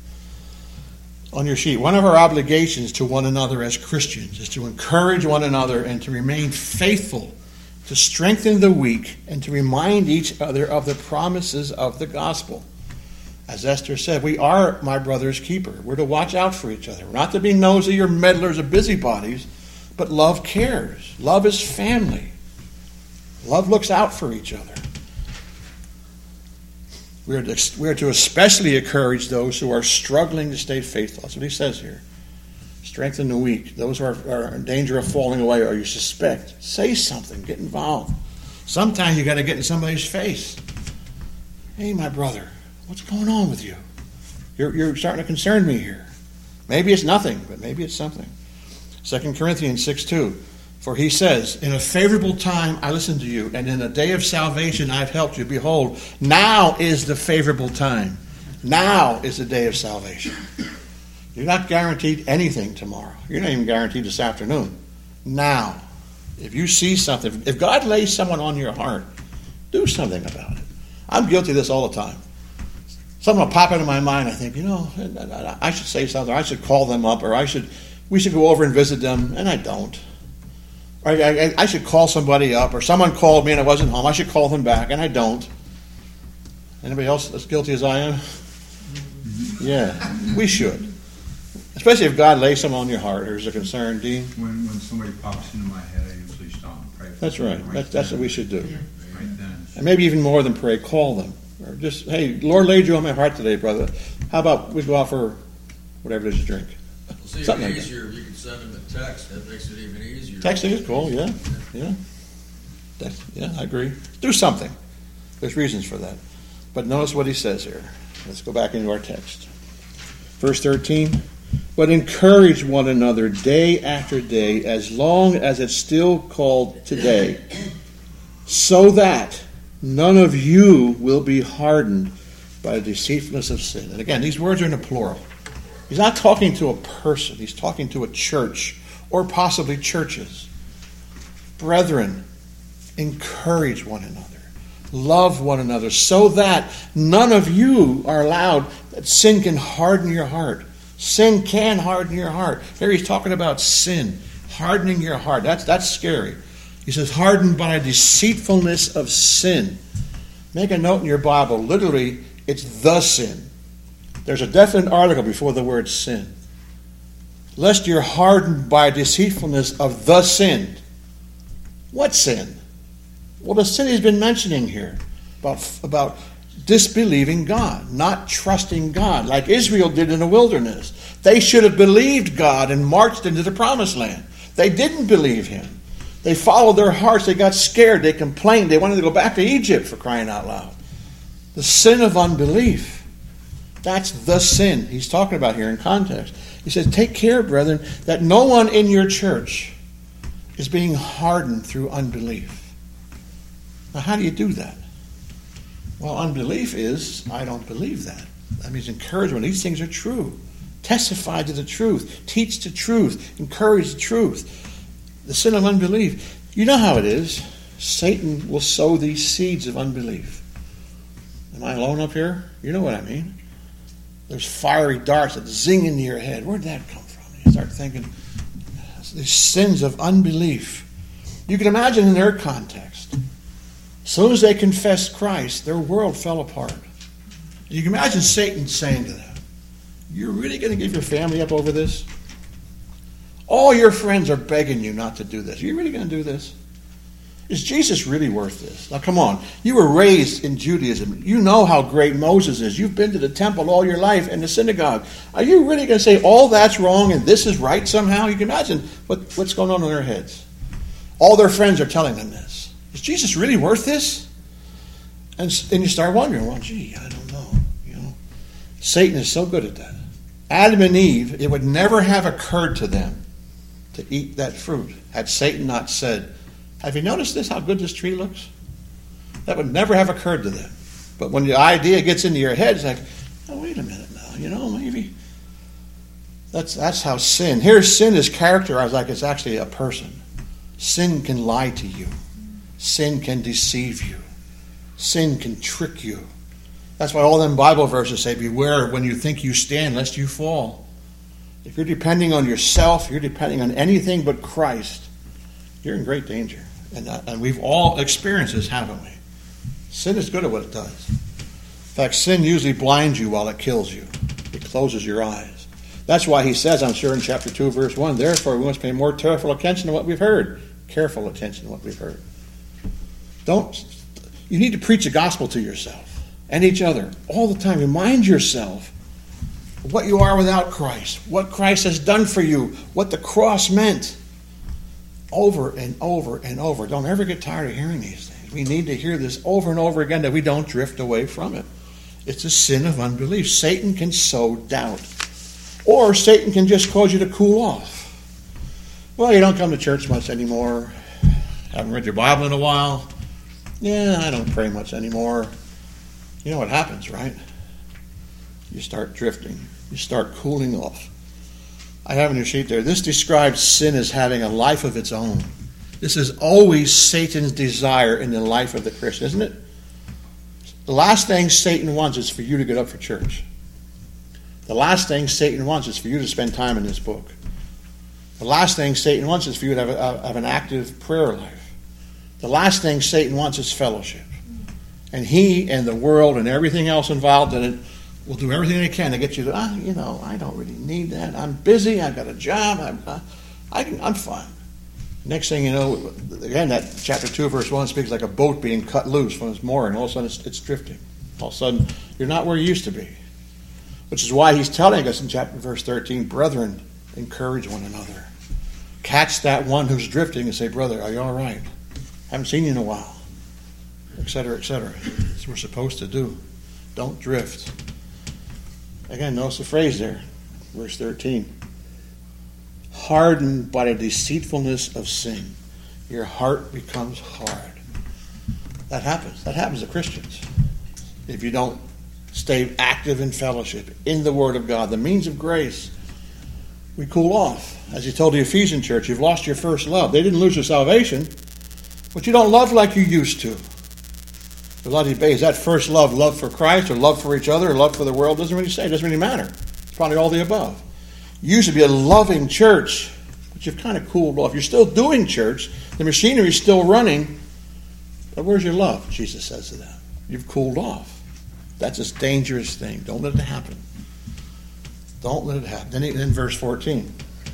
on your sheet, one of our obligations to one another as Christians is to encourage one another and to remain faithful, to strengthen the weak, and to remind each other of the promises of the gospel. As Esther said, we are my brother's keeper. We're to watch out for each other. We're not to be nosy or meddlers or busybodies, but love cares. Love is family. Love looks out for each other. We are, to, we are to especially encourage those who are struggling to stay faithful. That's what he says here. Strengthen the weak. Those who are, are in danger of falling away or you suspect. Say something. Get involved. Sometimes you got to get in somebody's face. Hey, my brother, what's going on with you? You're, you're starting to concern me here. Maybe it's nothing, but maybe it's something. Second Corinthians six two. For he says, in a favorable time I listened to you, and in a day of salvation I've helped you. Behold, now is the favorable time. Now is the day of salvation. You're not guaranteed anything tomorrow. You're not even guaranteed this afternoon. Now, if you see something, if God lays someone on your heart, do something about it. I'm guilty of this all the time. Something will pop into my mind. I think, you know, I should say something. Or I should call them up, or I should, we should go over and visit them, and I don't. Or I, I, I should call somebody up, or someone called me and I wasn't home. I should call them back, and I don't. Anybody else as guilty as I am? Yeah, we should. Especially if God lays something on your heart or is a concern, Dean. When when somebody pops into my head, I usually stop and pray for That's them right. That's, that's what we should do. Right then. And maybe even more than pray, call them. Or just, hey, Lord laid you on my heart today, brother. How about we go out for whatever it is you drink? Well, see, Something it'd be like that. easier if you could send them a text. That makes it even easier. Texting is cool, yeah. Yeah. That's, yeah, I agree. Do something. There's reasons for that. But notice what he says here. Let's go back into our text. Verse thirteen. But encourage one another day after day, as long as it's still called today, so that none of you will be hardened by the deceitfulness of sin. And again, these words are in the plural. He's not talking to a person. He's talking to a church, or possibly churches. Brethren, encourage one another. Love one another, so that none of you are allowed, that sin can harden your heart. Sin can harden your heart. Here he's talking about sin, hardening your heart. That's, that's scary. He says, hardened by a deceitfulness of sin. Make a note in your Bible. Literally, it's the sin. There's a definite article before the word sin. Lest you're hardened by deceitfulness of the sin. What sin? Well, the sin he's been mentioning here about, about disbelieving God, not trusting God, like Israel did in the wilderness. They should have believed God and marched into the promised land. They didn't believe him. They followed their hearts. They got scared. They complained. They wanted to go back to Egypt, for crying out loud. The sin of unbelief. That's the sin he's talking about here in context. He says, take care, brethren, that no one in your church is being hardened through unbelief. Now, how do you do that? Well, unbelief is, I don't believe that. That means encouragement. These things are true. Testify to the truth. Teach the truth. Encourage the truth. The sin of unbelief. You know how it is. Satan will sow these seeds of unbelief. Am I alone up here? You know what I mean. There's fiery darts that zing into your head. Where'd that come from? You start thinking, these sins of unbelief. You can imagine in their context. As soon as they confessed Christ, their world fell apart. You can imagine Satan saying to them, you're really going to give your family up over this? All your friends are begging you not to do this. Are you really going to do this? Is Jesus really worth this? Now come on. You were raised in Judaism. You know how great Moses is. You've been to the temple all your life and the synagogue. Are you really going to say all that's wrong and this is right somehow? You can imagine what, what's going on in their heads. All their friends are telling them this. Is Jesus really worth this? And then you start wondering, well, gee, I don't know. You know, Satan is so good at that. Adam and Eve, it would never have occurred to them to eat that fruit had Satan not said, have you noticed this, how good this tree looks? That would never have occurred to them. But when the idea gets into your head, it's like, oh, wait a minute now, you know, maybe. That's, that's how sin, here sin is characterized like it's actually a person. Sin can lie to you. Sin can deceive you. Sin can trick you. That's why all them Bible verses say, beware when you think you stand, lest you fall. If you're depending on yourself, you're depending on anything but Christ, you're in great danger. And, uh, and we've all experienced this, haven't we? Sin is good at what it does. In fact, sin usually blinds you while it kills you. It closes your eyes. That's why he says, I'm sure in chapter two, verse one, therefore we must pay more careful attention to what we've heard. Careful attention to what we've heard. Don't. You need to preach the gospel to yourself. and each other all the time. Remind yourself of what you are without Christ, what Christ has done for you, what the cross meant. Over and over and over. Don't ever get tired of hearing these things. We need to hear this over and over again that we don't drift away from it. It's a sin of unbelief. Satan can sow doubt. Or Satan can just cause you to cool off. Well, you don't come to church much anymore. Haven't read your Bible in a while. Yeah, I don't pray much anymore. You know what happens, right? You start drifting. You start cooling off. I have in your sheet there, this describes sin as having a life of its own. This is always Satan's desire in the life of the Christian, isn't it? The last thing Satan wants is for you to get up for church. The last thing Satan wants is for you to spend time in this book. The last thing Satan wants is for you to have, a, have an active prayer life. The last thing Satan wants is fellowship. And he and the world and everything else involved in it will do everything they can to get you to, ah, you know, I don't really need that. I'm busy. I've got a job. I'm, uh, I can, I'm fine. Next thing you know, again, that chapter two, verse one speaks like a boat being cut loose from its mooring. All of a sudden, it's, it's drifting. All of a sudden, you're not where you used to be. Which is why he's telling us in chapter verse thirteen, brethren, encourage one another. Catch that one who's drifting and say, brother, are you all right? Haven't seen you in a while. Et cetera, et cetera. That's what we're supposed to do. Don't drift. Again, notice the phrase there, verse thirteen. Hardened by the deceitfulness of sin, your heart becomes hard. That happens. That happens to Christians. If you don't stay active in fellowship, in the Word of God, the means of grace, we cool off. As he told the Ephesian church, you've lost your first love. They didn't lose their salvation, but you don't love like you used to. A lot of debate, is that first love love for Christ or love for each other or love for the world? Doesn't really say. It doesn't really matter. It's probably all the above. You used to be a loving church, but you've kind of cooled off. You're still doing church. The machinery's still running. But where's your love? Jesus says to them. You've cooled off. That's a dangerous thing. Don't let it happen. Don't let it happen. Then in verse fourteen,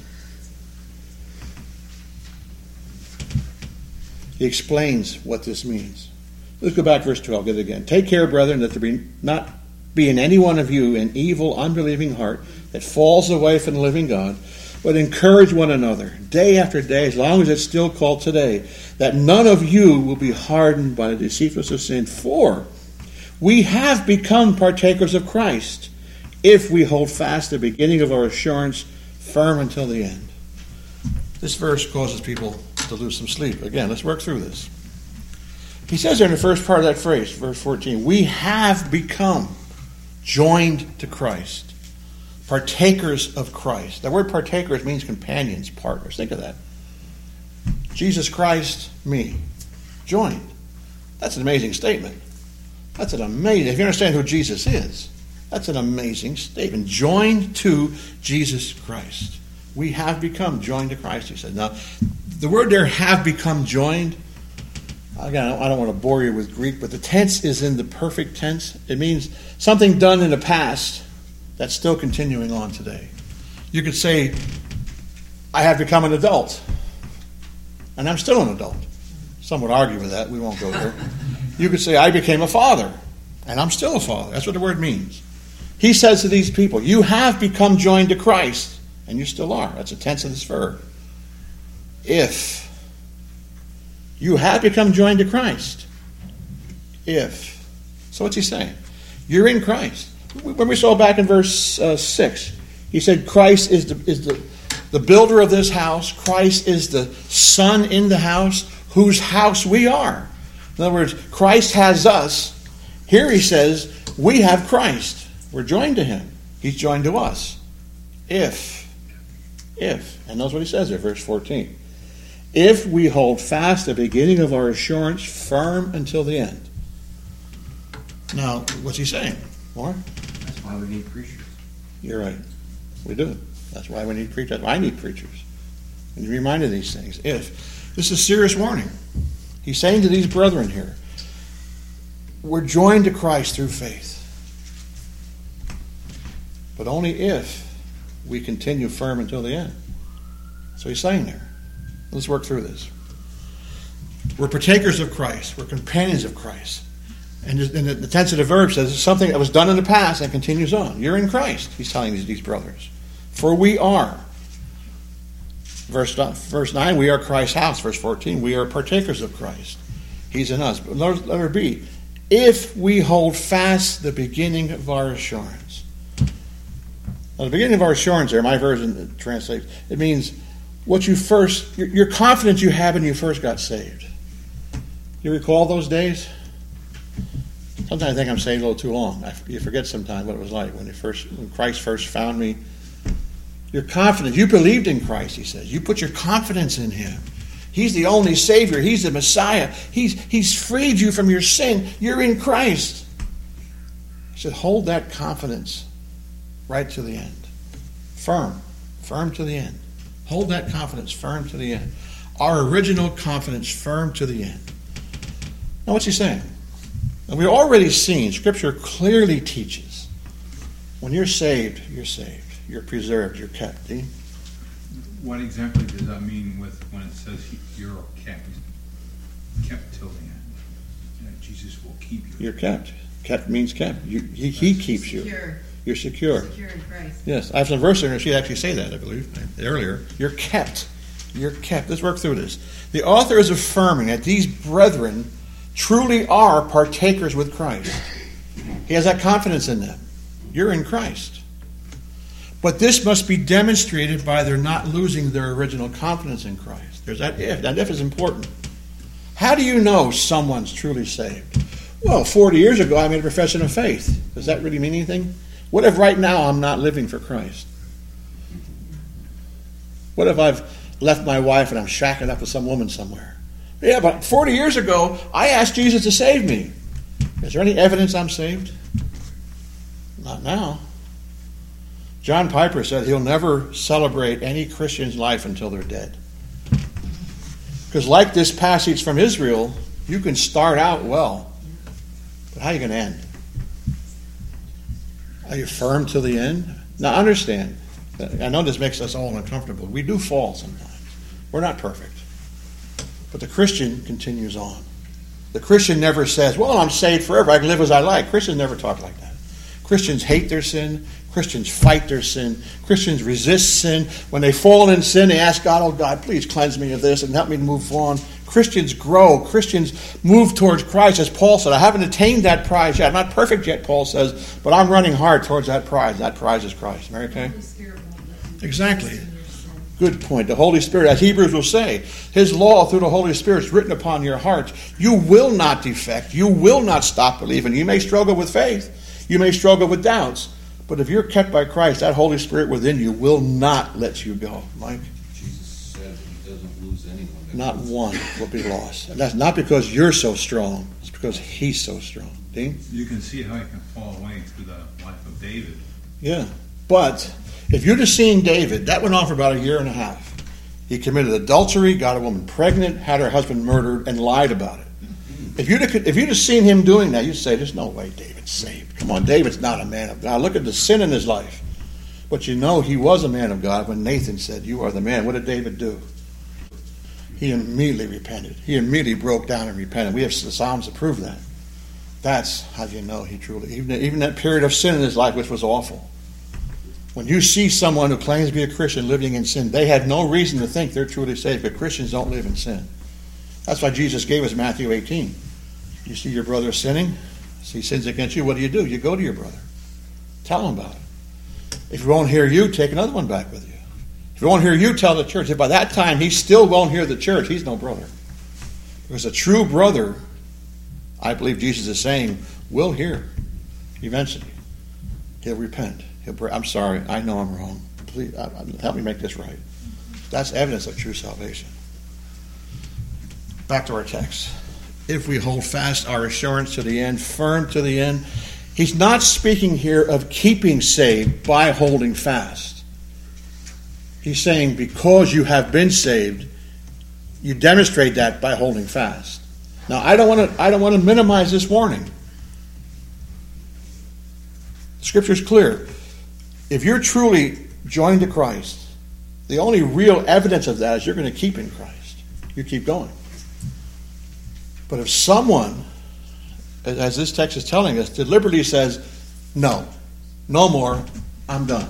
he explains what this means. Let's go back to verse twelve. Get it again. Take care, brethren, that there be not be in any one of you an evil, unbelieving heart that falls away from the living God, but encourage one another day after day, as long as it's still called today, that none of you will be hardened by the deceitfulness of sin. For we have become partakers of Christ, if we hold fast the beginning of our assurance firm until the end. This verse causes people to lose some sleep. Again, let's work through this. He says there in the first part of that phrase, verse fourteen, we have become joined to Christ, partakers of Christ. The word partakers means companions, partners. Think of that. Jesus Christ, me, joined. That's an amazing statement. That's an amazing, if you understand who Jesus is, that's an amazing statement. Joined to Jesus Christ. We have become joined to Christ, he said. Now, the word there, have become joined, again, I don't want to bore you with Greek, but the tense is in the perfect tense. It means something done in the past that's still continuing on today. You could say, I have become an adult, and I'm still an adult. Some would argue with that. We won't go there. You could say, I became a father, and I'm still a father. That's what the word means. He says to these people, you have become joined to Christ, and you still are. That's the tense of this verb. If you have become joined to Christ. If. So what's he saying? You're in Christ. When we saw back in verse uh, six, he said Christ is the is the, the builder of this house. Christ is the son in the house, whose house we are. In other words, Christ has us. Here he says, we have Christ. We're joined to him. He's joined to us. If. If. And that's what he says there, verse fourteen. If we hold fast the beginning of our assurance firm until the end. Now, what's he saying? More? That's why we need preachers. You're right. We do. That's why we need preachers. That's why I need preachers. And to be reminded of these things. If. This is a serious warning. He's saying to these brethren here, we're joined to Christ through faith. But only if we continue firm until the end. So he's saying there. Let's work through this. We're partakers of Christ. We're companions of Christ. And the, the tense of the verb says it's something that was done in the past and continues on. You're in Christ, he's telling these, these brothers. For we are. Verse, verse nine, we are Christ's house. Verse fourteen, we are partakers of Christ. He's in us. But let, let her be. If we hold fast the beginning of our assurance. Now, the beginning of our assurance there, my version translates, it means what you first, your, your confidence you had when you first got saved. You recall those days? Sometimes I think I'm saved a little too long. I, you forget sometimes what it was like when, you first, when Christ first found me. Your confidence, you believed in Christ, he says. You put your confidence in him. He's the only Savior. He's the Messiah. He's, he's freed you from your sin. You're in Christ. He said, hold that confidence right to the end. Firm. Firm to the end. Hold that confidence firm to the end. Our original confidence firm to the end. Now what's he saying? And we've already seen, Scripture clearly teaches, when you're saved, you're saved. You're preserved, you're kept. See? What exactly does that mean with when it says you're kept? Kept till the end. You know, Jesus will keep you. You're kept. Kept means kept. You, he, he keeps you. Secure. You're secure. Secure in Christ. Yes, I have some verse in there. She actually say that, I believe, earlier. You're kept. You're kept. Let's work through this. The author is affirming that these brethren truly are partakers with Christ. He has that confidence in them. You're in Christ. But this must be demonstrated by their not losing their original confidence in Christ. There's that if. That if is important. How do you know someone's truly saved? Well, forty years ago I made a profession of faith. Does that really mean anything? What if right now I'm not living for Christ? What if I've left my wife and I'm shacking up with some woman somewhere? Yeah, but forty years ago I asked Jesus to save me. Is there any evidence I'm saved? Not now. John Piper said he'll never celebrate any Christian's life until they're dead. Because like this passage from Israel, you can start out well, but how are you going to end? Are you firm to the end? Now understand, I know this makes us all uncomfortable. We do fall sometimes. We're not perfect. But the Christian continues on. The Christian never says, well, I'm saved forever. I can live as I like. Christians never talk like that. Christians hate their sin. Christians fight their sin. Christians resist sin. When they fall in sin, they ask God, oh God, please cleanse me of this and help me to move on. Christians grow. Christians move towards Christ, as Paul said. I haven't attained that prize yet. I'm not perfect yet, Paul says, but I'm running hard towards that prize. That prize is Christ. Mary Kay? Exactly. Good point. The Holy Spirit, as Hebrews will say, His law through the Holy Spirit is written upon your hearts. You will not defect. You will not stop believing. You may struggle with faith. You may struggle with doubts. But if you're kept by Christ, that Holy Spirit within you will not let you go. Mike? Jesus said he doesn't lose anyone. Not one will be lost. And that's not because you're so strong. It's because He's so strong. Dean? You can see how he can fall away through the life of David. Yeah. But if you'd have seen David, that went on for about a year and a half. He committed adultery, got a woman pregnant, had her husband murdered, and lied about it. If you'd have, if you'd have seen him doing that, you'd say, there's no way David's saved. Come on, David's not a man of God. Look at the sin in his life. But you know he was a man of God when Nathan said, you are the man. What did David do? He immediately repented. He immediately broke down and repented. We have the Psalms to prove that. That's how you know he truly, even, even that period of sin in his life, which was awful. When you see someone who claims to be a Christian living in sin, they have no reason to think they're truly saved, but Christians don't live in sin. That's why Jesus gave us Matthew eighteen. You see your brother sinning, he sins against you, what do you do? You go to your brother. Tell him about it. If he won't hear you, take another one back with you. If he won't hear you, tell the church. If by that time he still won't hear the church, he's no brother. Because a true brother, I believe Jesus is saying, will hear eventually. He'll repent. He'll pray, I'm sorry, I know I'm wrong. Please help me make this right. That's evidence of true salvation. Back to our text. If we hold fast our assurance to the end, firm to the end, he's not speaking here of keeping saved by holding fast. He's saying because you have been saved, you demonstrate that by holding fast. Now, I don't want to I don't want to minimize this warning. Scripture is clear. If you're truly joined to Christ, the only real evidence of that is you're going to keep in Christ. You keep going. But if someone as this text is telling us, deliberately says, no, no more, I'm done.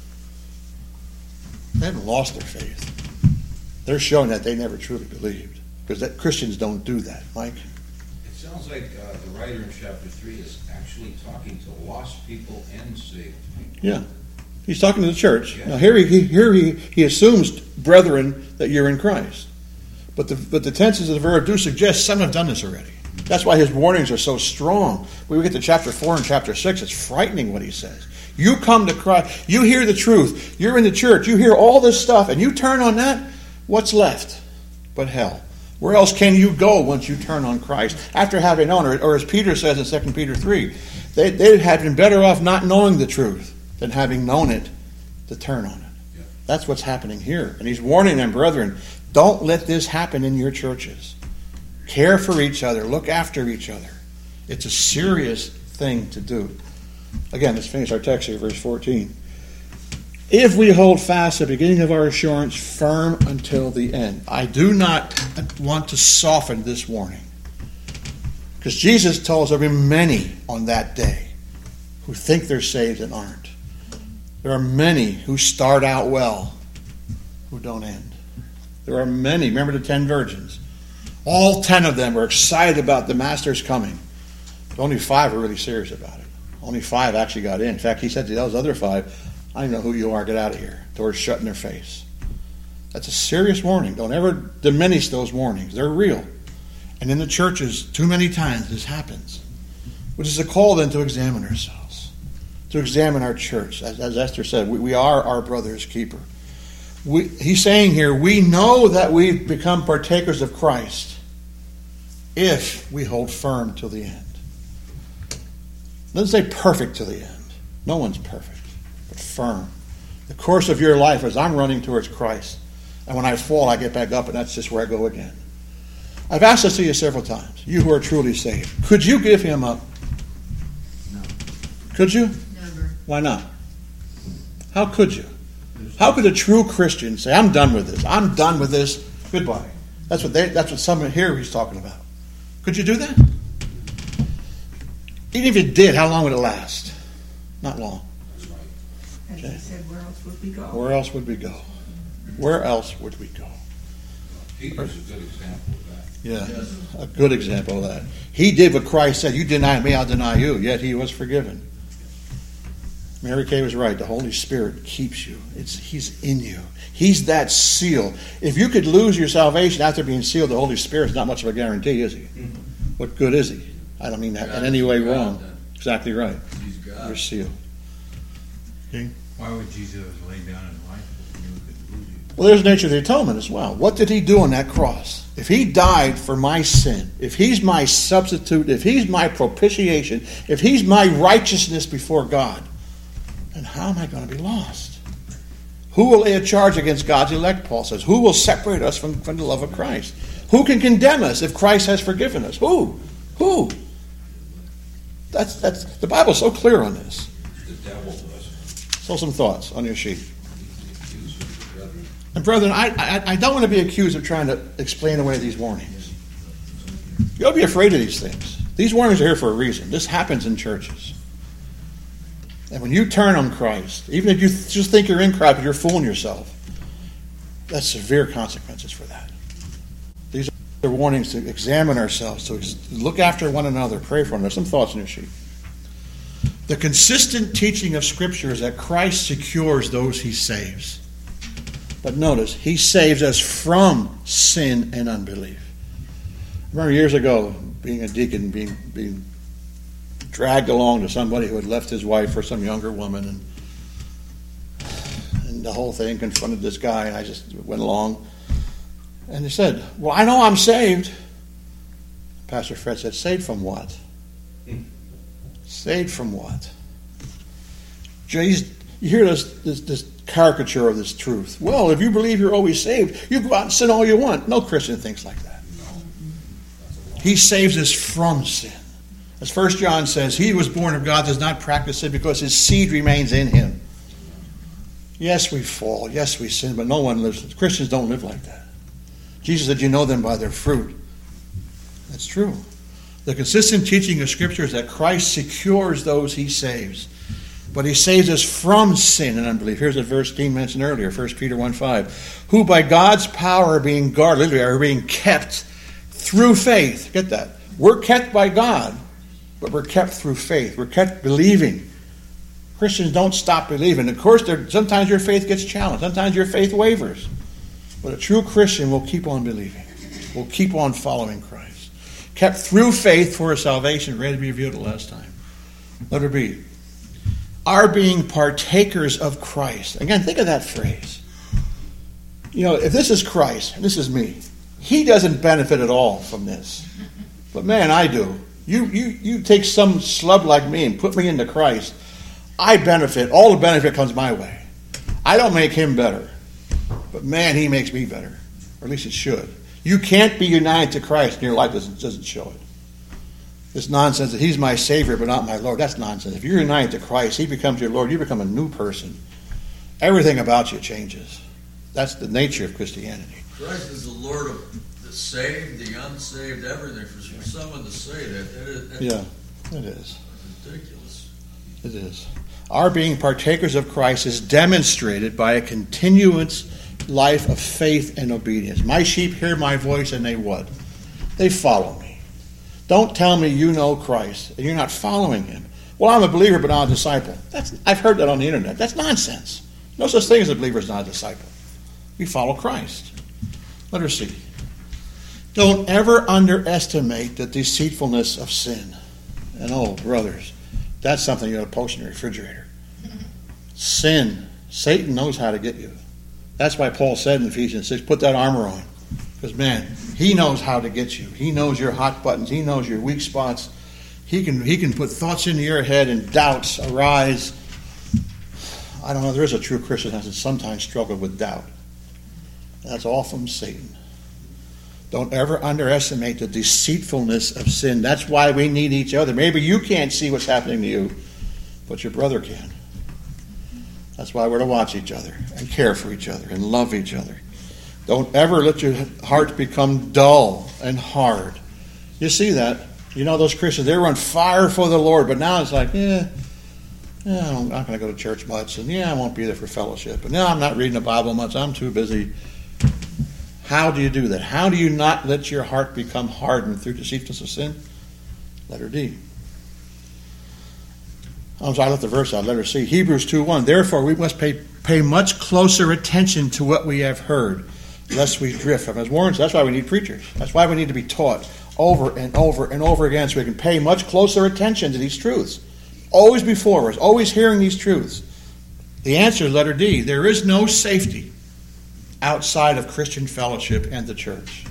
They haven't lost their faith. They're showing that they never truly believed. Because that Christians don't do that, Mike. It sounds like uh, the writer in chapter three is actually talking to lost people and saved people. Yeah. He's talking to the church. Yeah. Now here he here he, he assumes, brethren, that you're in Christ. But the but the tenses of the verb do suggest some have done this already. That's why his warnings are so strong. When we get to chapter four and chapter six, it's frightening what he says. You come to Christ, you hear the truth, you're in the church, you hear all this stuff, and you turn on that, what's left but hell? Where else can you go once you turn on Christ? After having known, or, or as Peter says in Second Peter three, they, they'd have been better off not knowing the truth than having known it to turn on it. Yeah. That's what's happening here. And he's warning them, brethren, don't let this happen in your churches. Care for each other. Look after each other. It's a serious thing to do. Again, let's finish our text here, verse fourteen. If we hold fast the beginning of our assurance firm until the end. I do not want to soften this warning. Because Jesus told us there will be many on that day who think they're saved and aren't. There are many who start out well who don't end. There are many. Remember the ten virgins. All ten of them were excited about the Master's coming. But only five were really serious about it. Only five actually got in. In fact, he said to those other five, I don't know who you are, get out of here. Doors shut in their face. That's a serious warning. Don't ever diminish those warnings. They're real. And in the churches, too many times this happens. Which is a call then to examine ourselves. To examine our church. As, as Esther said, we, we are our brother's keeper. We, he's saying here, we know that we've become partakers of Christ if we hold firm till the end. It doesn't say perfect to the end. No one's perfect, but firm. The course of your life is I'm running towards Christ. And when I fall, I get back up, and that's just where I go again. I've asked this to you several times. You who are truly saved. Could you give him up? No. Could you? Never. Why not? How could you? How could a true Christian say, I'm done with this. I'm done with this. Goodbye. That's what they, that's what someone here he's talking about. Could you do that? Even if it did, how long would it last? Not long. That's right. As Okay. he said, where else would we go? Where else would we go? Where else would we go? Peter's a good example of that. Yeah, Yes. a good example of that. He did what Christ said, you deny me, I'll deny you, yet he was forgiven. Mary Kay was right. The Holy Spirit keeps you. It's He's in you. He's that seal. If you could lose your salvation after being sealed, the Holy Spirit's not much of a guarantee, is he? What good is he? I don't mean that in any way wrong. Exactly right. He's God. You're sealed. Okay? Why would Jesus lay down his life if he knew he could lose you? Well, there's the nature of the atonement as well. What did he do on that cross? If he died for my sin, if he's my substitute, if he's my propitiation, if he's my righteousness before God, then how am I going to be lost? Who will lay a charge against God's elect, Paul says? Who will separate us from, from the love of Christ? Who can condemn us if Christ has forgiven us? Who? Who? That's that's the Bible's so clear on this. The devil does. So some thoughts on your sheet. He's accused of the brethren. And brethren, I, I I don't want to be accused of trying to explain away these warnings. You ought to be afraid of these things. These warnings are here for a reason. This happens in churches. And when you turn on Christ, even if you th- just think you're in Christ, but you're fooling yourself, that's severe consequences for that. These are warnings to examine ourselves, to ex- look after one another, pray for one another. Some thoughts in your sheet. The consistent teaching of Scripture is that Christ secures those he saves. But notice, he saves us from sin and unbelief. I remember years ago, being a deacon, being being dragged along to somebody who had left his wife for some younger woman, and and the whole thing confronted this guy, and I just went along. And he said, well, I know I'm saved. Pastor Fred said, saved from what? Saved from what? Jesus, you hear this, this, this caricature of this truth. Well, if you believe you're always saved, you go out and sin all you want. No Christian thinks like that. He saves us from sin. As First John says, he who was born of God does not practice sin because his seed remains in him. Yes, we fall. Yes, we sin, but no one lives. Christians don't live like that. Jesus said, you know them by their fruit. That's true. The consistent teaching of Scripture is that Christ secures those he saves. But he saves us from sin and unbelief. Here's a verse Dean mentioned earlier, First Peter one five. Who by God's power are being guarded, literally are being kept through faith. Get that. We're kept by God, but we're kept through faith. We're kept believing. Christians don't stop believing. Of course, sometimes your faith gets challenged. Sometimes your faith wavers. But a true Christian will keep on believing. Will keep on following Christ. Kept through faith for his salvation, ready to be revealed the last time. Letter B. Are being partakers of Christ. Again, think of that phrase. You know, if this is Christ, and this is me, he doesn't benefit at all from this. But man, I do. You, you, you take some slub like me and put me into Christ, I benefit. All the benefit comes my way. I don't make him better. But man, he makes me better. Or at least it should. You can't be united to Christ and your life doesn't, doesn't show it. This nonsense that he's my Savior but not my Lord, that's nonsense. If you're united to Christ, he becomes your Lord, you become a new person. Everything about you changes. That's the nature of Christianity. Christ is the Lord of the saved, the unsaved, everything. For someone to say that, it is, that's Yeah, it is. ridiculous. It is. Our being partakers of Christ is demonstrated by a continuous life of faith and obedience. My sheep hear my voice and they what? They follow me. Don't tell me you know Christ and you're not following him. Well, I'm a believer but not a disciple. That's, I've heard that on the internet. That's nonsense. No such thing as a believer is not a disciple. We follow Christ. Letter C. Don't ever underestimate the deceitfulness of sin. And oh, brothers, that's something you ought to post in your refrigerator. Sin. Satan knows how to get you. That's why Paul said in Ephesians six, put that armor on. Because, man, he knows how to get you. He knows your hot buttons. He knows your weak spots. He can he can put thoughts into your head and doubts arise. I don't know. There is a true Christian that has sometimes struggled with doubt. That's all from Satan. Don't ever underestimate the deceitfulness of sin. That's why we need each other. Maybe you can't see what's happening to you, but your brother can. That's why we're to watch each other and care for each other and love each other. Don't ever let your heart become dull and hard. You see that? You know those Christians, they were on fire for the Lord, but now it's like, yeah, yeah I'm not going to go to church much, and yeah, I won't be there for fellowship, and no, I'm not reading the Bible much, I'm too busy. How do you do that? How do you not let your heart become hardened through deceitfulness of sin? Letter D. I'm sorry, I left the verse out. Letter C. Hebrews two one. Therefore, we must pay, pay much closer attention to what we have heard, lest we drift from his warnings. That's why we need preachers. That's why we need to be taught over and over and over again so we can pay much closer attention to these truths. Always before us, always hearing these truths. The answer is letter D. There is no safety outside of Christian fellowship and the church.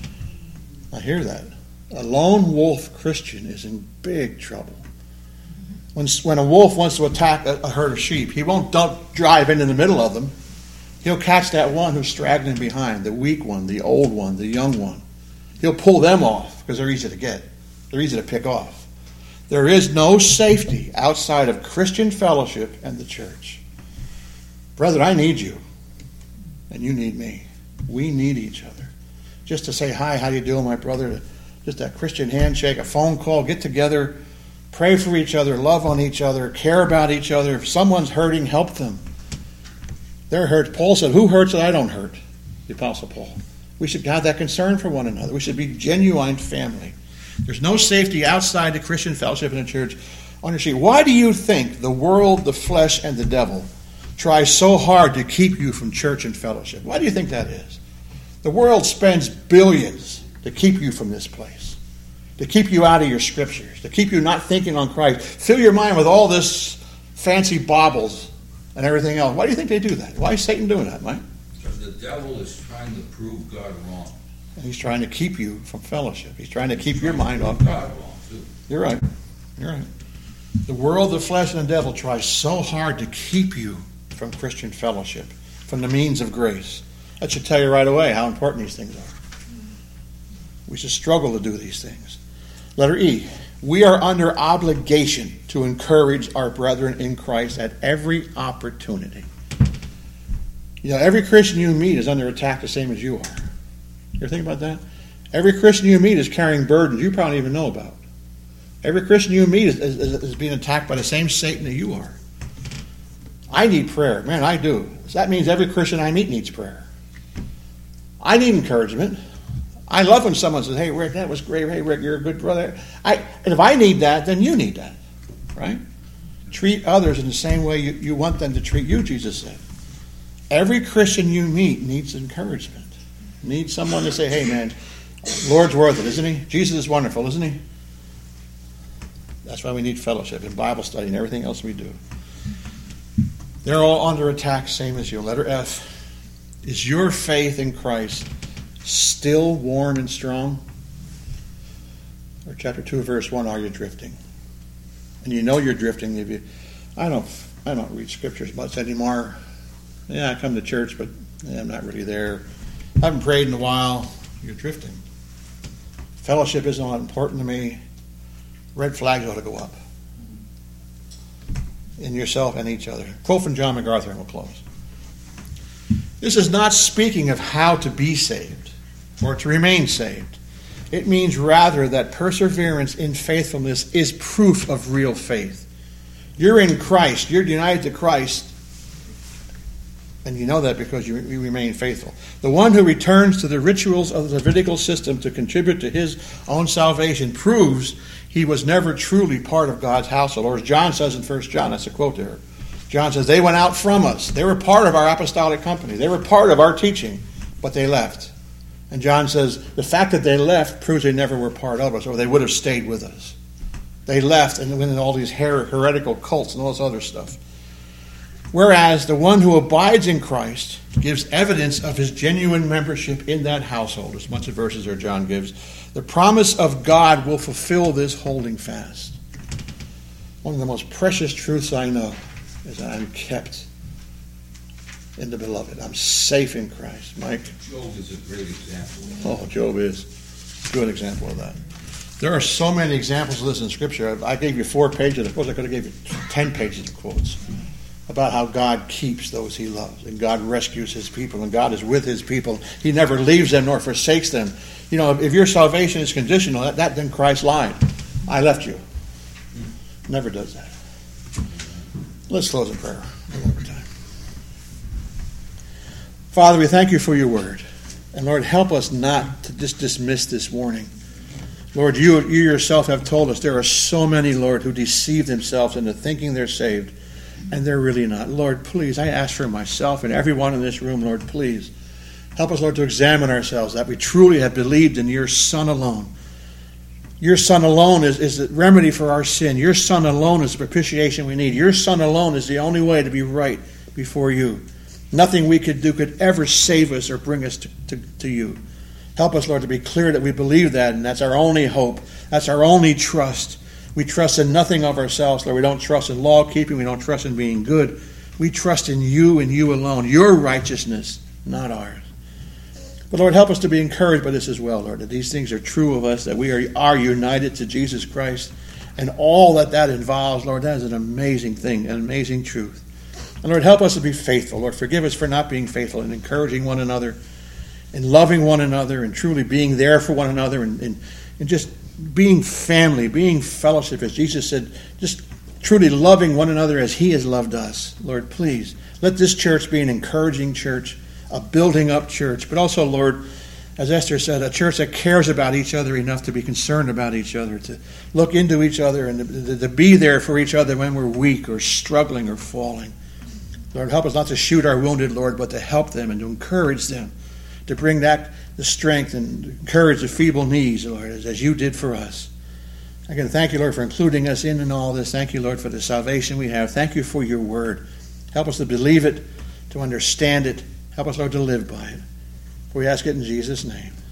I hear that. A lone wolf Christian is in big trouble. When, when a wolf wants to attack a, a herd of sheep, he won't dump, drive into the middle of them. He'll catch that one who's straggling behind, the weak one, the old one, the young one. He'll pull them off because they're easy to get. They're easy to pick off. There is no safety outside of Christian fellowship and the church. Brother, I need you. And you need me. We need each other. Just to say, hi, how do you doing, my brother? Just a Christian handshake, a phone call, get together, pray for each other, love on each other, care about each other. If someone's hurting, help them. They're hurt. Paul said, who hurts that I don't hurt? The Apostle Paul. We should have that concern for one another. We should be genuine family. There's no safety outside the Christian fellowship in the church. Understand, why do you think the world, the flesh, and the devil try so hard to keep you from church and fellowship? Why do you think that is? The world spends billions to keep you from this place, to keep you out of your scriptures, to keep you not thinking on Christ. Fill your mind with all this fancy baubles and everything else. Why do you think they do that? Why is Satan doing that, Mike? Because the devil is trying to prove God wrong. And he's trying to keep you from fellowship. He's trying to keep He's your mind off God. God wrong, too. You're right. You're right. The world, the flesh, and the devil try so hard to keep you from Christian fellowship, from the means of grace. That should tell you right away how important these things are. We should struggle to do these things. Letter E. We are under obligation to encourage our brethren in Christ at every opportunity. You know, every Christian you meet is under attack the same as you are. You ever think about that? Every Christian you meet is carrying burdens you probably don't even know about. Every Christian you meet is, is, is being attacked by the same Satan that you are. I need prayer. Man, I do. So that means every Christian I meet needs prayer. I need encouragement. I love when someone says, hey, Rick, that was great. Hey, Rick, you're a good brother. I, and if I need that, then you need that. Right? Treat others in the same way you, you want them to treat you, Jesus said. Every Christian you meet needs encouragement. Needs someone to say, hey, man, Lord's worth it, isn't he? Jesus is wonderful, isn't he? That's why we need fellowship and Bible study and everything else we do. They're all under attack, same as you. Letter F. Is your faith in Christ still warm and strong? Or chapter two, verse one, are you drifting? And you know you're drifting if you... I don't, I don't read scriptures much anymore. Yeah, I come to church, but yeah, I'm not really there. I haven't prayed in a while. You're drifting. Fellowship isn't all important to me. Red flags ought to go up in yourself and each other. Quote from John MacArthur, and we'll close. This is not speaking of how to be saved or to remain saved. It means rather that perseverance in faithfulness is proof of real faith. You're in Christ. You're united to Christ. And you know that because you, you remain faithful. The one who returns to the rituals of the Levitical system to contribute to his own salvation proves he was never truly part of God's household. Or as John says in First John, that's a quote there. John says, they went out from us. They were part of our apostolic company. They were part of our teaching, but they left. And John says, the fact that they left proves they never were part of us, or they would have stayed with us. They left and went in all these her- heretical cults and all this other stuff. Whereas the one who abides in Christ gives evidence of his genuine membership in that household, as much of verses as John gives. The promise of God will fulfill this holding fast. One of the most precious truths I know is that I'm kept in the beloved. I'm safe in Christ. Mike? Job is a great example. Oh, Job is a good example of that. There are so many examples of this in Scripture. I gave you four pages. I suppose I could have given you ten pages of quotes about how God keeps those he loves, and God rescues his people, and God is with his people. He never leaves them nor forsakes them. You know, if your salvation is conditional, that, that then Christ lied. I left you. Never does that. Let's close in prayer. One more time. Father, we thank you for your word. And Lord, help us not to just dismiss this warning. Lord, you, you yourself have told us there are so many, Lord, who deceive themselves into thinking they're saved, and they're really not. Lord, please, I ask for myself and everyone in this room, Lord, please. Help us, Lord, to examine ourselves, that we truly have believed in your Son alone. Your Son alone is, is the remedy for our sin. Your Son alone is the propitiation we need. Your Son alone is the only way to be right before you. Nothing we could do could ever save us or bring us to, to, to you. Help us, Lord, to be clear that we believe that, and that's our only hope. That's our only trust. We trust in nothing of ourselves, Lord. We don't trust in law-keeping. We don't trust in being good. We trust in you and you alone, your righteousness, not ours. But, Lord, help us to be encouraged by this as well, Lord, that these things are true of us, that we are, are united to Jesus Christ, and all that that involves, Lord, that is an amazing thing, an amazing truth. And, Lord, help us to be faithful. Lord, forgive us for not being faithful and encouraging one another and loving one another and truly being there for one another and, and, and just being family, being fellowship, as Jesus said, just truly loving one another as he has loved us. Lord, please, let this church be an encouraging church, a building up church, but also, Lord, as Esther said, a church that cares about each other enough to be concerned about each other, to look into each other and to, to be there for each other when we're weak or struggling or falling. Lord, help us not to shoot our wounded, Lord, but to help them and to encourage them, to bring that the strength and encourage the feeble knees, Lord, as, as you did for us. Again, thank you, Lord, for including us in in all this. Thank you, Lord, for the salvation we have. Thank you for your word. Help us to believe it, to understand it. Help us, Lord, to live by it. For we ask it in Jesus' name.